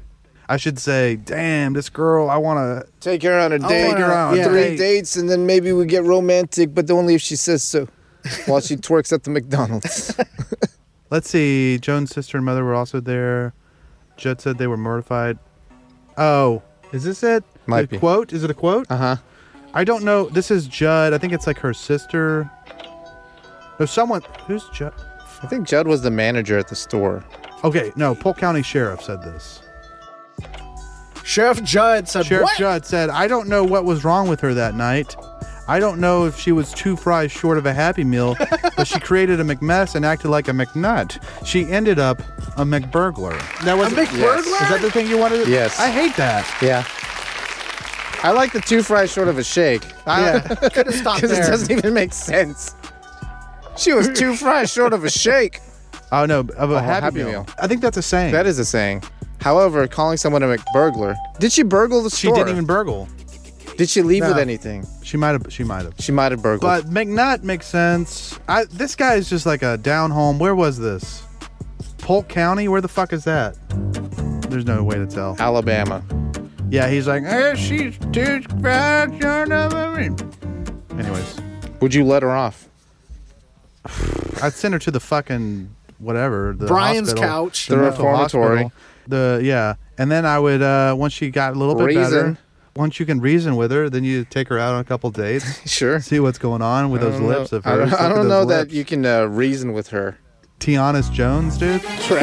I should say, damn, this girl, I want to Take her on a date. Take her on a three date. dates, and then maybe we get romantic, but only if she says so. While she twerks at the McDonald's. Let's see. Joan's sister and mother were also there. Judd said they were mortified. Oh, is this it? Might the be. Quote? Is it a quote? Uh huh. I don't know. This is Judd. I think it's like her sister. There's someone. Who's Judd? I think Judd was the manager at the store. Okay, no. Polk County Sheriff said this. Sheriff Judd said, Sheriff what? Judd said, I don't know what was wrong with her that night. I don't know if she was two fries short of a Happy Meal, but she created a McMess and acted like a McNut. She ended up a McBurglar. That was A McBurglar? Is that the thing you wanted? To, Yes. I hate that. Yeah. I like the two fries short of a shake. Yeah, could have stopped Because it there. doesn't even make sense. She was two fries short of a shake. Oh no, of a Oh, Happy, Happy Meal. Meal. I think that's a saying. That is a saying. However, calling someone a McBurglar. Did she burgle the She store? didn't even burgle. Did she leave No. with anything? She might have. She might have. She might have burgled. But McNutt makes sense. I, this guy is just like a down home. Where was this? Polk County? Where the fuck is that? There's no way to tell. Alabama. Yeah, he's like, eh, she's too fat, short of a ring." Anyways, Would you let her off? I'd send her to the fucking whatever. The Brian's hospital, couch. The mental reformatory. hospital. The yeah, and then I would uh, once she got a little bit Reason. better. Once you can reason with her, then you take her out on a couple dates, Sure. see what's going on with I those don't lips know. of I hers. don't, Look I at don't those know lips. that you can uh, reason with her. Tiana's Jones, dude.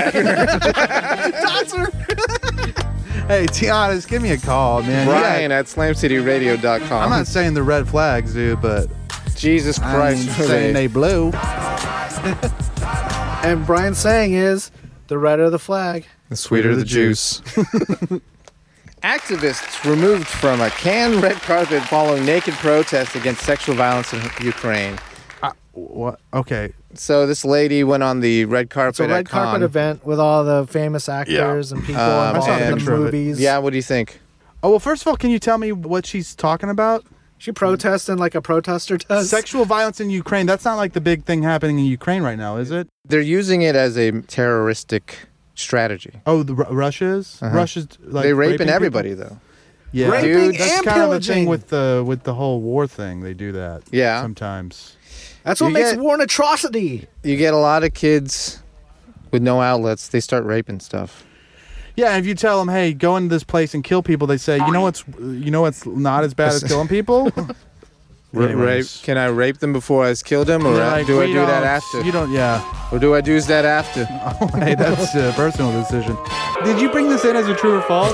Hey, Tiana's, give me a call, man. Brian Yeah, at slam city radio dot com. I'm not saying the red flags, dude, but Jesus Christ. I'm saying they blue. And Brian's saying is, the redder the flag. The sweeter the juice. Activists removed from a Cannes red carpet following naked protests against sexual violence in Ukraine. What? Okay. So this lady went on the red carpet It's a at red carpet Cannes. event with all the famous actors and people Um, involved I saw a in the picture of it. movies. Yeah, what do you think? Oh, well, first of all, can you tell me what she's talking about? She protesting like a protester does. Sexual violence in Ukraine. That's not like the big thing happening in Ukraine right now, is it? They're using it as a terroristic strategy. Oh, the Ru- Russia's? Uh-huh. Russia's like They're raping, people? everybody, though. Yeah, Raping Dude, that's and kind of a pillaging. thing with the with the whole war thing. They do that. Yeah. sometimes. That's what You makes get- war an atrocity. You get a lot of kids with no outlets. They start raping stuff. Yeah, if you tell them, hey, go into this place and kill people, they say, you know what's you know what's not as bad as killing people. R- rape? Anyways. Can I rape them before I kill them, or They're uh, like, do I "We do that don't- after? You don't. Yeah. Or do I do that after? Hey, that's a personal decision. Did you bring this in as a true or false?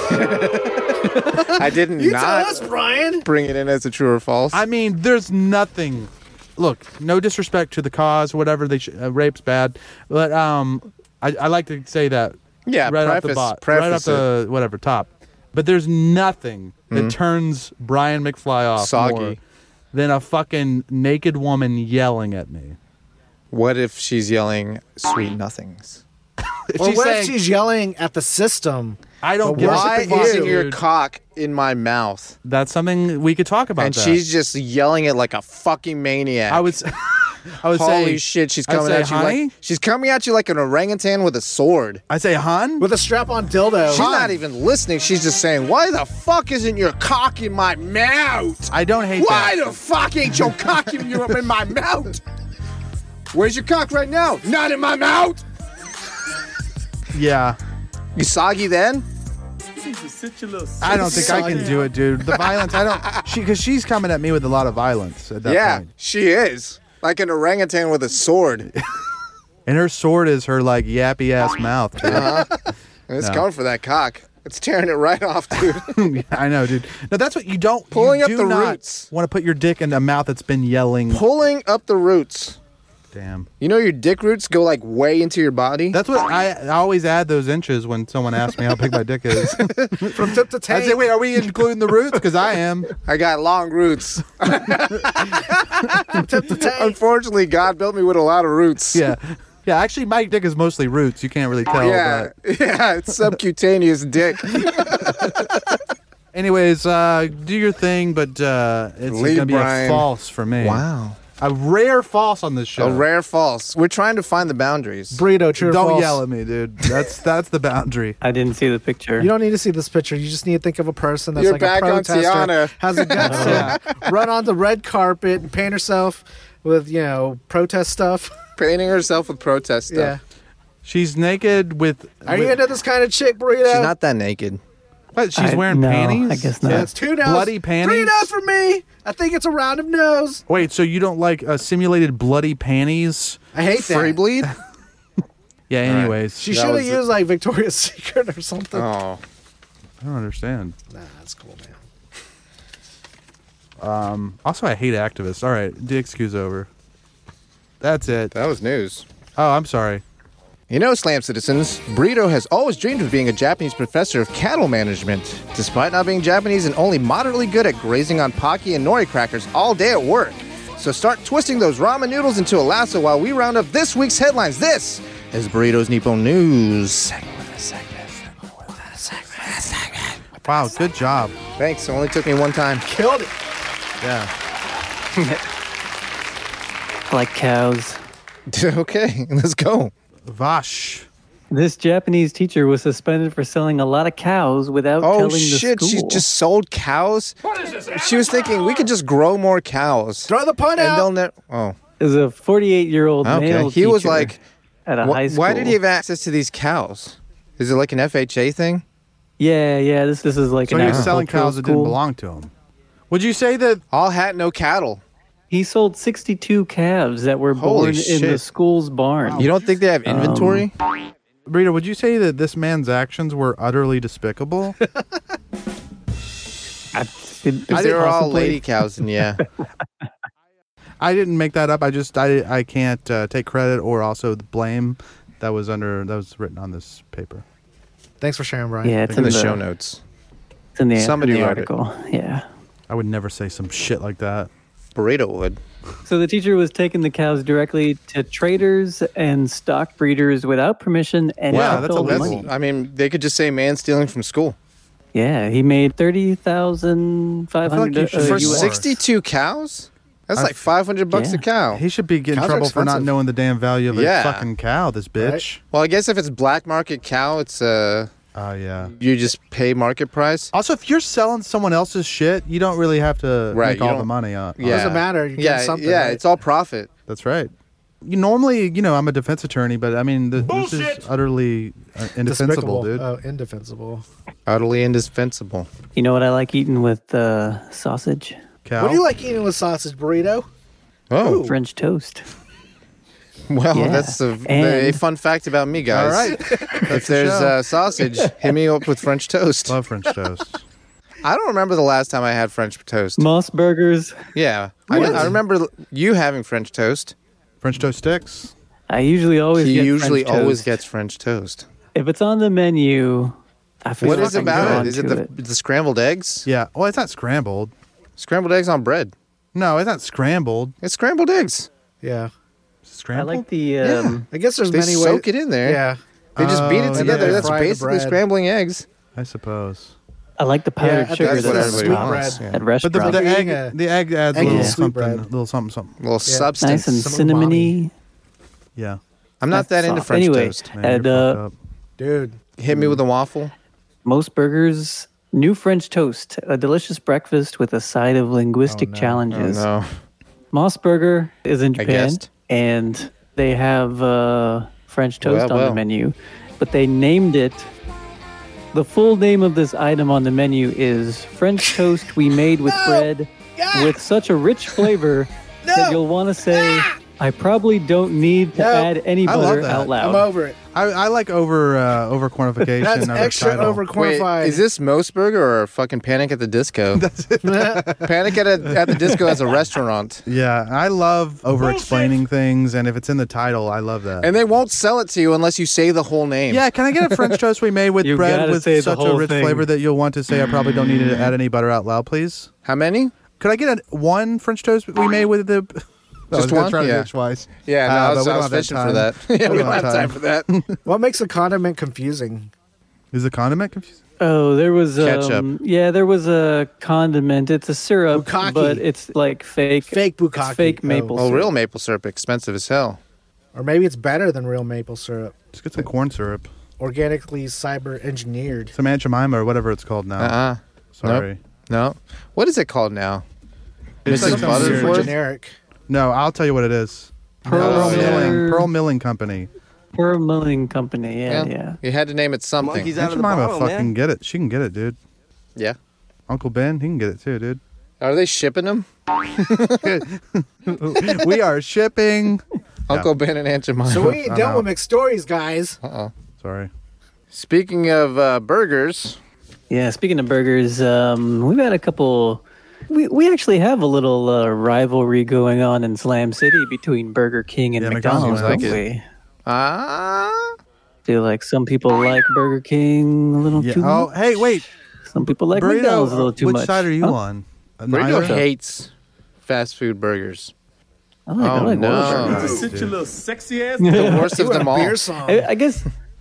I didn't You tell not us, Brian. bring it in as a true or false. I mean, there's nothing. Look, no disrespect to the cause, whatever. They sh- uh, rape's bad, but um, I, I like to say that yeah, right off the preface, bot, preface right off the whatever top. But there's nothing that turns Brian McFly off Mm. Soggy. more than a fucking naked woman yelling at me. What if she's yelling sweet nothings? If Or she's what saying, if she's yelling at the system? I don't But give a Why fuck, isn't your dude. cock in my mouth? That's something we could talk about. And that. she's just yelling it like a fucking maniac. I was, I would Holy say, shit, she's I'd coming say, at you "Honey?" like she's coming at you like an orangutan with a sword. I say, hun. With a strap-on dildo. She's not even listening. She's just saying, "Why the fuck isn't your cock in my mouth? I don't hate Why that. the fuck ain't your cock in, your, in my mouth? Where's your cock right now? Not in my mouth. Yeah. You soggy then? I don't think I can do it, dude. The violence, I don't. She, because she's coming at me with a lot of violence at that Yeah, point. she is like an orangutan with a sword. And her sword is her like yappy ass mouth. Dude. Uh-huh. And it's No. going for that cock. It's tearing it right off, dude. I know, dude. No, that's what you don't. Pulling you up do the not roots. Want to put your dick in a mouth that's been yelling. Pulling up the roots. Damn. You know your dick roots go like way into your body? That's what I, I always add those inches when someone asks me how big my dick is. From tip to I tail. say, wait, are we including the roots? Because I am. I got long roots. tip to tail. Unfortunately, God built me with a lot of roots. Yeah. Yeah, actually, my dick is mostly roots. You can't really tell. Yeah, But yeah, it's subcutaneous dick. anyways, uh, do your thing, but uh, it's Leave going to be Brian. a false for me. Wow. A rare false on this show. A rare false. We're trying to find the boundaries. Burrito, true or Don't false? yell at me, dude. That's that's the boundary. I didn't see the picture. You don't need to see this picture. You just need to think of a person that's You're like back a on protester, Tiana. has the guts to run on the red carpet and paint herself with, you know, protest stuff. Painting herself with protest stuff. Yeah. She's naked with. Are with, you into this kind of chick, Burrito? She's not that naked. What, she's I- wearing no, panties? I guess not. Yeah, it's two no's. Bloody panties? Three no's for me. I think it's a round of no's. Wait, so you don't like uh, simulated bloody panties? I hate Free that. bleed? Yeah. Anyways, She That should have was it. used like Victoria's Secret or something. Oh. I don't understand. Nah, that's cool, man. Also, I hate activists. All right, the excuse over. That's it. That was news. Oh, I'm sorry. You know, Slam citizens, Burrito has always dreamed of being a Japanese professor of cattle management. Despite not being Japanese and only moderately good at grazing on Pocky and nori crackers all day at work. So start twisting those ramen noodles into a lasso while we round up this week's headlines. This is Burrito's Nippon News. Wow, good job. Thanks, it only took me one time. Killed it. Yeah. I like cows. Okay, let's go. Vash. This Japanese teacher was suspended for selling a lot of cows without Oh telling the shit, she school. just sold cows? She was thinking we could just grow more cows. Throw the punt And they'll out. never. Oh, is a forty-eight-year-old okay. male He was teacher like, at a wh- high school. why did he have access to these cows? Is it like an F H A thing? Yeah, yeah. This this is like So an he was selling agricultural cows that didn't school. belong to him. Would you say that? All hat, no cattle. He sold sixty-two calves that were Holy born in shit. the school's barn. You don't think they have inventory? Rita, would you say that this man's actions were utterly despicable? I, it, If they were all lady cows, then yeah. I didn't make that up. I just I I can't uh, take credit or also the blame. That was under that was written on this paper. Thanks for sharing, Brian. Yeah, it's In in the the show notes. It's in the, Somebody in the wrote it. article. Yeah. I would never say some shit like that. Burrito would. So the teacher was taking the cows directly to traders and stock breeders without permission and Wow, kept that's all the illegal. money. I mean, they could just say man stealing from school. Yeah, he made thirty thousand five I feel like hundred you should- uh, For U S. sixty-two cows? That's I- like five hundred bucks Yeah. a cow. He should be getting Cows are trouble for not expensive. knowing the damn value of Yeah. a fucking cow. This bitch. Well, I guess if it's black market cow, it's uh, Oh yeah. you just pay market price. Also, if you're selling someone else's shit, you don't really have to Right, make you all don't- the money on. Yeah. Doesn't matter. You're yeah, getting something, yeah, right? it's all profit. That's right. You normally, you know, I'm a defense attorney, but I mean, th- this is utterly uh, indefensible, Despicable. dude. Oh, indefensible. Utterly indispensable. You know what I like eating with uh, sausage? Cow. What do you like eating with sausage, burrito? Oh, French toast. well, Yeah. that's a, And- a fun fact about me, guys. All right. If there's show. uh, sausage, hit me up with French toast. Love French toast. I don't remember the last time I had French toast. Moss burgers. Yeah, I, I remember you having French toast. French toast sticks. I usually always He get usually French always toast. gets French toast. If it's on the menu, I feel What like is it I'm about drawn it? Is it to the, the scrambled eggs? Yeah. Well, it's not scrambled. Scrambled eggs on bread. No, it's not scrambled. It's scrambled eggs. Yeah. It's I scrambled. like the um, I guess there's They many ways. soak it in there. Yeah. They just beat it Oh, together. yeah. That's Fry the basically bread. scrambling eggs. I suppose. I like the powdered Yeah, sugar That's what that's everybody sweet wants. bread. yeah. at But restaurants. the, the You're egg, eating a the egg adds a eggy little sweet something, bread. little something, something. little Yeah. substance. nice and Some umami. cinnamony. Yeah. I'm not that into soft. French Anyway, toast. Man, And, you're uh, fucked up. Dude. Hit me with a waffle. Most burgers, new French toast, a delicious breakfast with a side of linguistic Oh, no. Oh challenges. no. Moss Burger is in I Japan, guessed. and they have uh, French toast Well, on well. the menu, but they named it. The full name of this item on the menu is French toast we made with bread with such a rich flavor that you'll want to say, I probably don't need to No. add any I love butter that. out I'm loud. over it. I, I like over uh, over quantification. That's of a extra title. Wait, overqualified. is this Most Burger or fucking Panic at the Disco? Panic at, a, at the Disco as a restaurant. Yeah, I love over explaining things, and if it's in the title, I love that. And they won't sell it to you unless you say the whole name. yeah, can I get a French toast we made with You bread gotta with say the such a whole rich thing. flavor that you'll want to say I probably don't need to add any butter out loud, please? How many? Could I get a, one French toast we made with the? I was Just gonna one? Try to do Yeah. it twice. Yeah, no, Uh, I but was, we I don't was have that fishing for time. that. Yeah, we We don't don't have have time for that. What makes a condiment confusing? Is the condiment confusing? Oh, there was Ketchup. um, yeah, there was a condiment. It's a syrup, Bukkake. but it's like fake, Fake bukkake. It's fake Oh. maple. Well, syrup. real maple syrup, expensive as hell. Or maybe it's better than real maple syrup. Just get some corn syrup. Organically cyber engineered. Some Aunt Jemima or whatever it's called now. Uh-uh. Sorry. No. What is it called now? It's Missus like some Butterworth? weird- Generic. No, I'll tell you what it is. Pearl Oh, yeah. Milling. Pearl Milling Company. Pearl Milling Company. Yeah, Yeah. yeah. You had to name it something. Monkeys Aunt out of the Jemima bottle, fucking man. get it. She can get it, dude. Yeah. Uncle Ben, he can get it too, dude. Are they shipping them? We are shipping. Uncle Ben and Aunt Jemima. So we ain't I done know. with McStories, guys. Uh-oh. Sorry. Speaking of uh, burgers, Yeah, speaking of burgers, um, we've had a couple. We we actually have a little uh, rivalry going on in Slam City between Burger King and Yeah, McDonald's. McDonald's don't like we? ah, Feel like some people like Burger King a little Yeah. too Oh, much. hey, wait. Some people like Burrito. McDonald's a little too Which much. side are you Oh, on? Uh, Burrito neither? hates fast food burgers. I like, I Oh, like no. Whataburger. Oh, Sit dude. your little sexy ass. The worst of You want them a all. beer song. I, I guess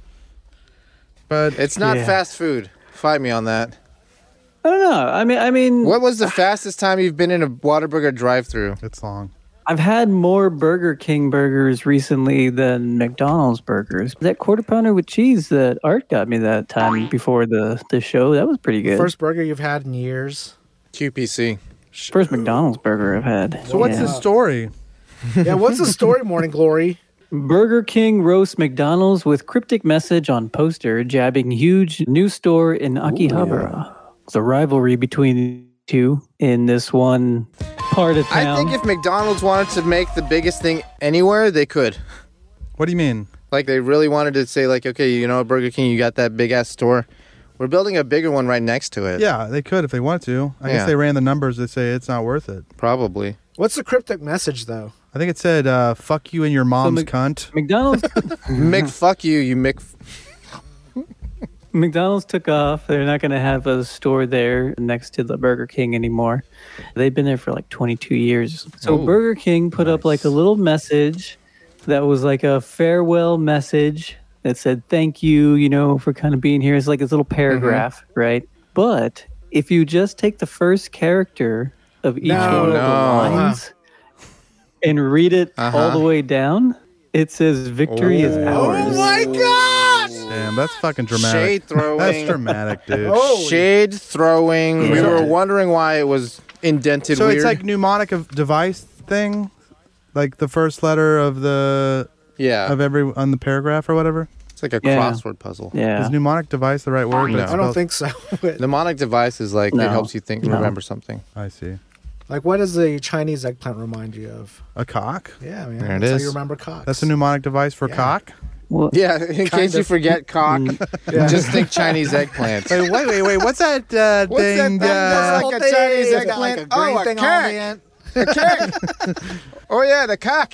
But It's not Yeah. fast food. Fight me on that. I don't know. I mean, I mean, What was the fastest time you've been in a Whataburger drive-through? it's long. I've had more Burger King burgers recently than McDonald's burgers. That quarter pounder with cheese that Art got me that time before the, the show, that was pretty good. First burger you've had in years. Q P C. First McDonald's burger I've had. So what's Yeah. the story? Yeah, what's the story, Morning Glory? Burger King roasts McDonald's with cryptic message on poster jabbing huge new store in Akihabara. It's a rivalry between the two in this one part of town. I think if McDonald's wanted to make the biggest thing anywhere, they could. What do you mean? Like they really wanted to say, like, okay, you know, Burger King, you got that big ass store. We're building a bigger one right next to it. Yeah, they could if they wanted to. I Yeah. guess they ran the numbers. They say it's not worth it. Probably. What's the cryptic message, though? I think it said, uh, fuck you and your mom's Mc- cunt. McDonald's Mick, fuck you, you Mick. McDonald's took off. They're not going to have a store there next to the Burger King anymore. They've been there for like twenty-two years. So Ooh, Burger King put up like a little message that was like a farewell message that said, thank you, you know, for kind of being here. It's like this little paragraph, right? But if you just take the first character of each No. one of the No. lines and read it Uh-huh. all the way down, it says victory is ours. Oh my God! Damn, that's fucking dramatic. Shade throwing. That's dramatic, dude. Oh, Shade throwing. We Yeah. were wondering why it was indented So weird. it's like mnemonic of device thing? Like the first letter of the yeah, of every on the paragraph or whatever? it's like a Yeah. crossword puzzle. Yeah. Is mnemonic device the right word? No. But I don't spelled- think so. But, Mnemonic device is like No. it helps you think, No. remember something. I see. like, what does the Chinese eggplant remind you of? A cock? Yeah, man. There it that's is. how you remember cocks. That's a mnemonic device for Yeah. cock? Well, Yeah, in case you of. forget cock, Yeah. just think Chinese eggplant. Wait, wait, wait, wait. What's that uh, What's that thing? thing that's uh, like a Chinese It's got, like, eggplant? a green Oh, a thing on cat. the end. The cat. Oh yeah, the cock.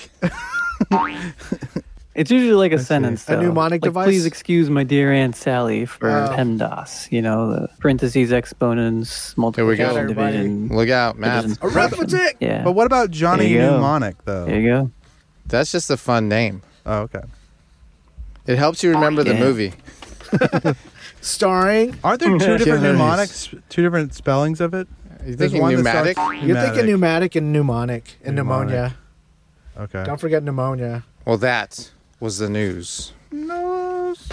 it's usually like a see. sentence. A though. mnemonic like, device? Please excuse my dear Aunt Sally for Oh. PEMDAS. You know, the parentheses, exponents, Here we go. multiplication, Everybody. division. Look out, math. division, Arithmetic! Yeah. But what about Johnny There you go. Mnemonic, though? There you go. That's just a fun name. Oh, okay. It helps you remember the Yeah. movie. Starring. Aren't there two different Yes. mnemonics, two different spellings of it? You There's thinking one that pneumatic? starts- You're thinking pneumatic and pneumonic and Mnemonic. pneumonia. Okay. Don't forget pneumonia. Well, that was the news. Nose.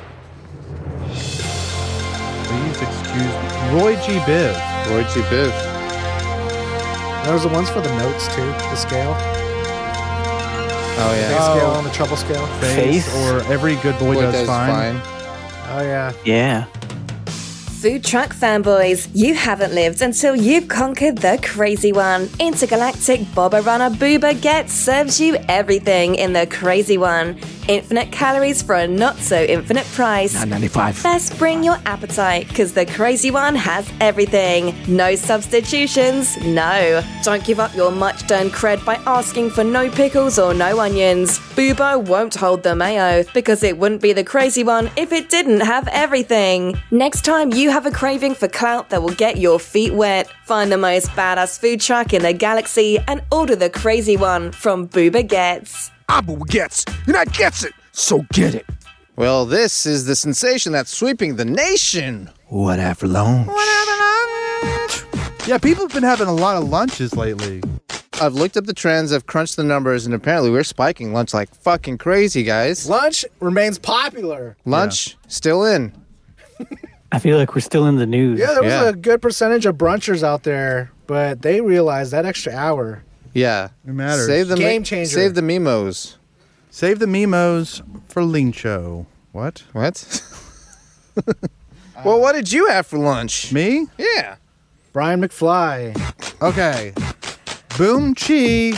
Please excuse me. Roy G. Biv. Roy G. Biv. There's the ones for the notes, too. The scale. Oh Big yeah. Oh. scale and the treble scale. Face, Face. or every good boy, Boy does, fine. Oh, yeah. Yeah. Food truck fanboys, you haven't lived until you've conquered the crazy one. Intergalactic Boba Runner Booba Get serves you everything in the crazy one. Infinite calories for a not so infinite price. nine ninety-five. Best bring your appetite, because the crazy one has everything. No substitutions, no. Don't give up your much done cred by asking for no pickles or no onions. Boobo won't hold the mayo, because it wouldn't be the crazy one if it didn't have everything. Next time you have a craving for clout that will get your feet wet, find the most badass food truck in the galaxy and order the crazy one from Booba Gets. Abu gets, and I gets it, so get it. Well, this is the sensation that's sweeping the nation. What after lunch? Yeah, people have been having a lot of lunches lately. I've looked up the trends, I've crunched the numbers, and apparently we're spiking lunch like fucking crazy, guys. Lunch remains popular. Lunch still in. I feel like we're still in the news. Yeah, there was Yeah. a good percentage of brunchers out there, but they realized that extra hour. Yeah. It matters. Save the Game me- changer. Save the memos. Save the memos for Lincho. What? What? Well, what did you have for lunch? Me? Yeah. Brian McFly. Okay. Boom chi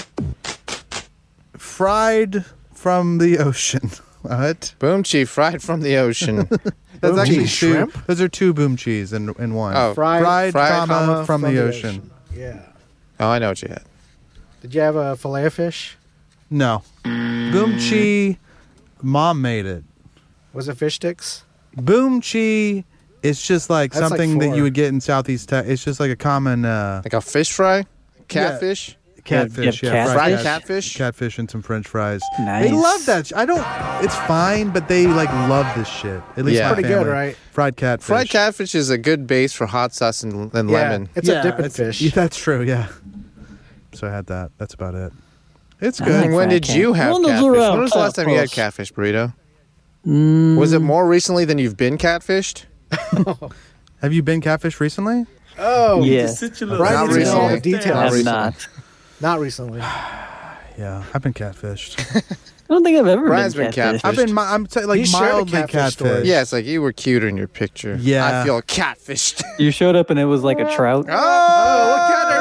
fried from the ocean. What? Boom chi fried from the ocean. That's Boom actually chi two. shrimp? Those are two boom cheese in in one. Oh. Fried, fried, fried, comma, comma, from, the, ocean. Yeah. Oh, I know what you had. Did you have a fillet of fish? No. Boom chi. Mom made it. Was it fish sticks? Boom chi. It's just like That's like something that four. you would get in Southeast Texas. It's just like a common uh, Like a fish fry? Catfish? catfish. Yeah, Yeah, cat- Fried cat- catfish? catfish and some French fries. Nice. They love that. sh- I don't. It's fine, but they like love this shit. At least Yeah. my Pretty good, family. right? Fried catfish. Fried catfish is a good base for hot sauce and, and Yeah, lemon. it's Yeah, a dipping it's- fish. yeah, that's true. Yeah. So I had that. That's about it. It's I good. like When fried did you cat- have Well, those catfish? are When out was the last time you had close. catfish burrito? Mm, Was it more recently than you've been catfished? Have you been catfish recently? Oh, Yes. Brian Not needs to know all the recently. I details. have recently. not. Not recently. Yeah, I've been catfished. I don't think I've ever Brian's been been catfished. catfished. I've been. mi- I'm t- like You shared a mildly catfish story. catfished. Yeah, it's like you were cuter in your picture. Yeah. I feel catfished. You showed up and it was like a trout. Oh, look at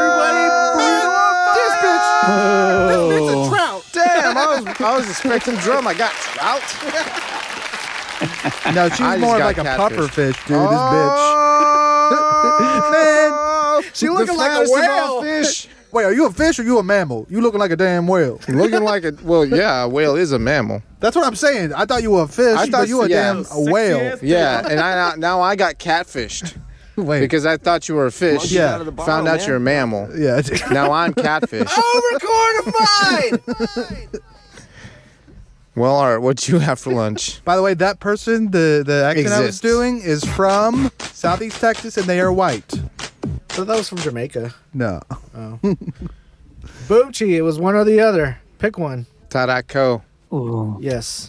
everybody. Oh. This bitch. Trout. Damn, I was, I was expecting drum. I got trout. No, she's I just more got like a catfished. puffer fish, dude. Oh, Man, she looking the like a fattest of all whale. Fish. this bitch. Wait, are you a fish or you a mammal? You looking like a damn whale. Looking like a well, yeah, a whale is a mammal. That's what I'm saying. I thought you were a fish. I but thought- you a yeah. damn a whale. Yeah, and I now I got catfished Wait. because I thought you were a fish. Yeah. Found out you're a mammal. yeah. Now I'm catfish. Overqualified! Well, all right, what'd you have for lunch? By the way, that person, the the accent I was Exists. doing, is from Southeast Texas, and they are white. So that was from Jamaica. No. Boomchi, it was one or the other. Pick one. Tadako. Ooh. Yes.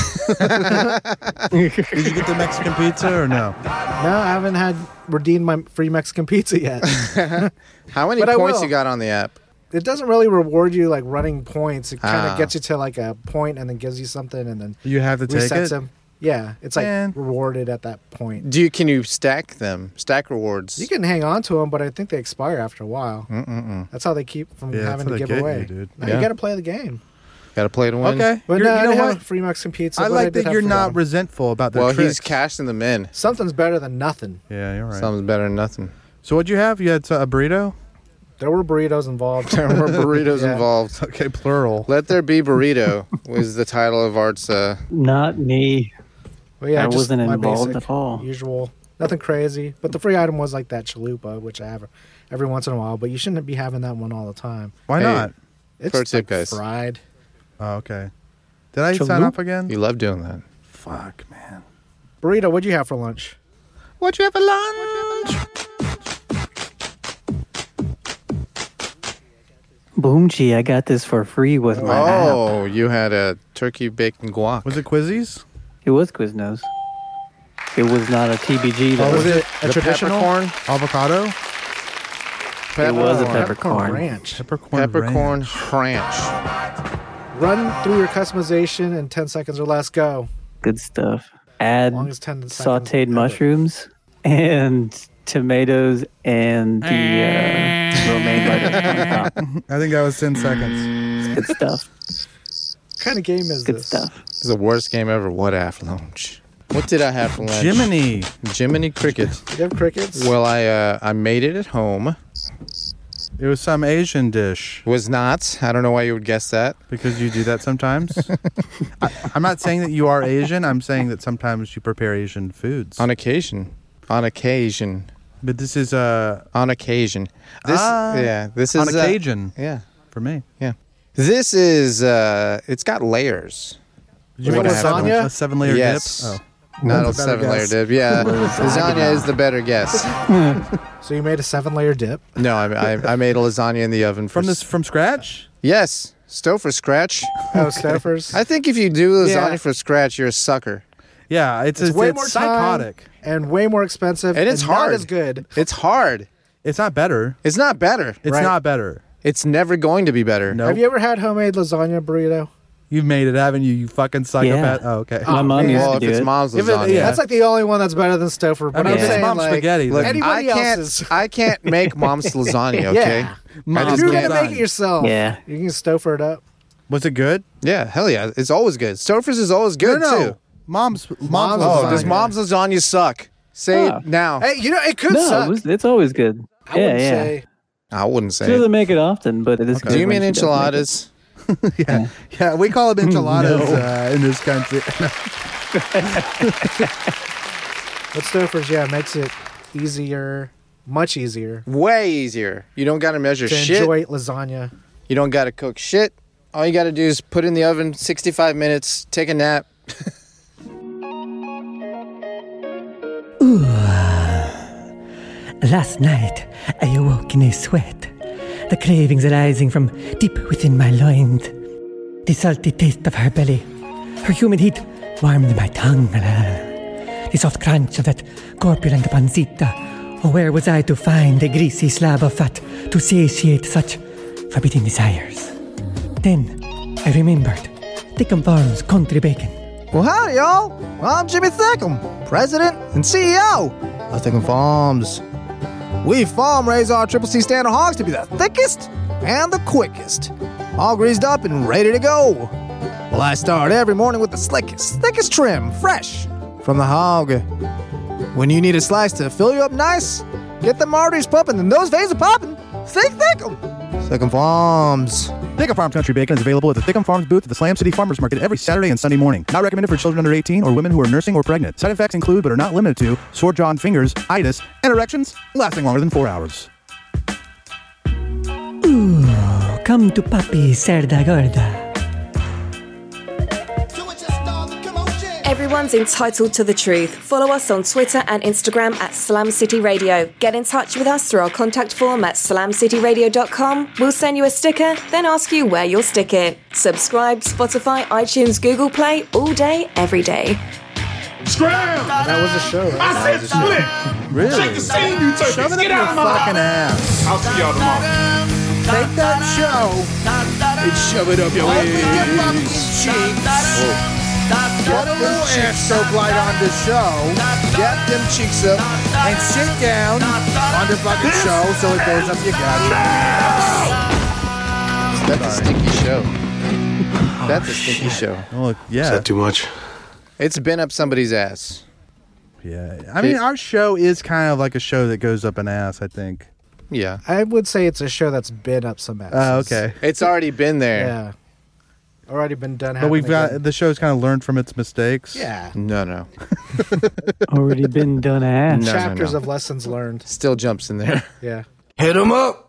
Did you get the Mexican pizza or no? No, I haven't had redeemed my free Mexican pizza yet. How many But I points will. you got on the app? It doesn't really reward you like running points. It kind of Ah. gets you to like a point and then gives you something and then You have to take resets it. them. Yeah, it's like Man. rewarded at that point. Do you can you stack them? Stack rewards. You can hang on to them, but I think they expire after a while. Mm-mm-mm. That's how they keep from Yeah, that's having how to they give get away. you, dude. No, Yeah. You got to play the game. Got to play to win. Okay. But You're- no, you I know didn't what? have free Mexican pizza. I but like did that have you're free not rum. resentful about their Well, tricks. he's cashing them in. Something's better than nothing. Yeah, you're right. Something's better than nothing. So what'd you have? You had a burrito? There were burritos involved. There were burritos Yeah. involved. Okay, plural. Let there be burrito was the title of Art's. Uh, Not me. Well, yeah, I just wasn't my involved basic, at all. Usual, nothing crazy. But the free item was like that chalupa, which I have every once in a while. But you shouldn't be having that one all the time. Why Hey. not? It's Pro like tip, guys. fried. Oh, okay. Did I sign Chalup? up again? you love doing that. Fuck, man. Burrito, what'd you have for lunch? What'd you have for lunch? Boomchi, I got this for free with my app. Oh, you had a turkey bacon guac. Was it Quizzies? It was Quiznos. It was not a T B G. Though. Oh, was it a the traditional? peppercorn? Avocado? It was a Peppercorn peppercorn. ranch. Peppercorn. Peppercorn ranch. ranch. Run through your customization in ten seconds or less. Go. Good stuff. Add As long as ten seconds. sauteed Have it. mushrooms and tomatoes and the uh, romaine lettuce on top. I think that was ten seconds. Good stuff. What kind of game is Good this? stuff. This is the worst game ever. What after lunch? What did I have for lunch? Jiminy. Jiminy Cricket. Do you have crickets? Well, I uh, I made it at home. It was some Asian dish. Was not. I don't know why you would guess that. Because you do that sometimes. I, I'm not saying that you are Asian. I'm saying that sometimes you prepare Asian foods. On occasion. On occasion. But this is uh, On occasion. This Ah, yeah. This is on uh, occasion yeah. for me. This is uh it's got layers. Did you Was make it a seven, lasagna? a seven layer Yes. dip? Oh. Not a That's a better seven layer guess. dip. Yeah, lasagna is the better guess. So you made a seven layer dip. No, I, I, I made a lasagna in the oven for From this from scratch? Yes, Stouffer scratch. Oh, Stouffer's. I think if you do lasagna Yeah. for scratch, you're a sucker. Yeah, it's It's it's, way it's more psychotic. time and way more expensive, And it's hard. not as good. It's hard. It's not better. It's not better. It's Right. not better. It's never going to be better. No. Have you ever had homemade lasagna burrito? You've made it, haven't you? You fucking psychopath. Yeah. Oh, okay. My mom man. used Well, to if do it's it. mom's If it- lasagna. yeah. That's like the only one that's better than Stouffer. But I mean, I'm it's saying mom's like spaghetti. Look, then. anybody I can't. else's. I can't make mom's lasagna. Okay. Yeah. Mom's If you're gonna lasagna. make it yourself, Yeah. you can Stouffer it up. Was it good? Yeah. Hell yeah. It's always good. Stouffer's is always good no, no. too. Mom's mom's, Mom's Oh, lasagna. does mom's lasagna suck? Say Oh. it now. Hey, you know it could No, suck. it was, it's always good. I yeah, wouldn't yeah. say. I wouldn't She say. doesn't It. make it often, but it is good. Do you when mean she does make it. enchiladas? yeah, yeah. We call them enchiladas No. uh, in this country. But Stouffer's, yeah, makes it easier, much easier Way easier. You don't got to measure to shit. enjoy lasagna. You don't got to cook shit. All you got to do is put in the oven sixty-five minutes, take a nap. Last night, I awoke in a sweat, the cravings arising from deep within my loins. The salty taste of her belly, her humid heat warmed my tongue. The soft crunch of that corpulent pancita. Oh, where was I to find a greasy slab of fat to satiate such forbidden desires? Then I remembered Thickum Farms country bacon. Well, howdy, y'all. I'm Jimmy Thickum, President and C E O of Thickum Farms. We farm raise our Triple C standard hogs to be the thickest and the quickest, all greased up and ready to go. Well, I start every morning with the slickest, thickest trim, fresh from the hog. When you need a slice to fill you up nice, get them arteries pumping and those veins are popping. Think Thickum. Thickum Farms. Thickum Farms Country Bacon is available at the Thickum Farms booth at the Slam City Farmers Market every Saturday and Sunday morning. Not recommended for children under eighteen or women who are nursing or pregnant. Side effects include, but are not limited to, sore jaw and fingers, itis, and erections lasting longer than four hours. Ooh, come to Papi Cerda Gorda. Everyone's entitled to the truth. Follow us on Twitter and Instagram at Slam City Radio. Get in touch with us through our contact form at slam city radio dot com. We'll send you a sticker, then ask you where you'll stick it. Subscribe, Spotify, iTunes, Google Play, all day, every day. Scram! That was a show, right? I said split. Really? Shake the scene, you turkeys. Shove it up Get your out of my fucking house. ass. I'll see y'all tomorrow. Take that show and shove it up your ass. Get a little ass soap light on the show. Get them cheeks up and sit down on the fucking show so it goes up your gut. That's a stinky show. That's a stinky show. Oh, yeah. too much? It's been up somebody's ass. Yeah. I mean, our show is kind of like a show that goes up an ass, I think. Yeah. I would say it's a show that's been up some asses. Oh, okay. It's already been there. Yeah. Already been done. But we've got, again. the show's kind of learned from its mistakes. Yeah. No, no. Already been done ass. No, no, Chapters no. of lessons learned. Still jumps in there. Yeah. Hit 'em up!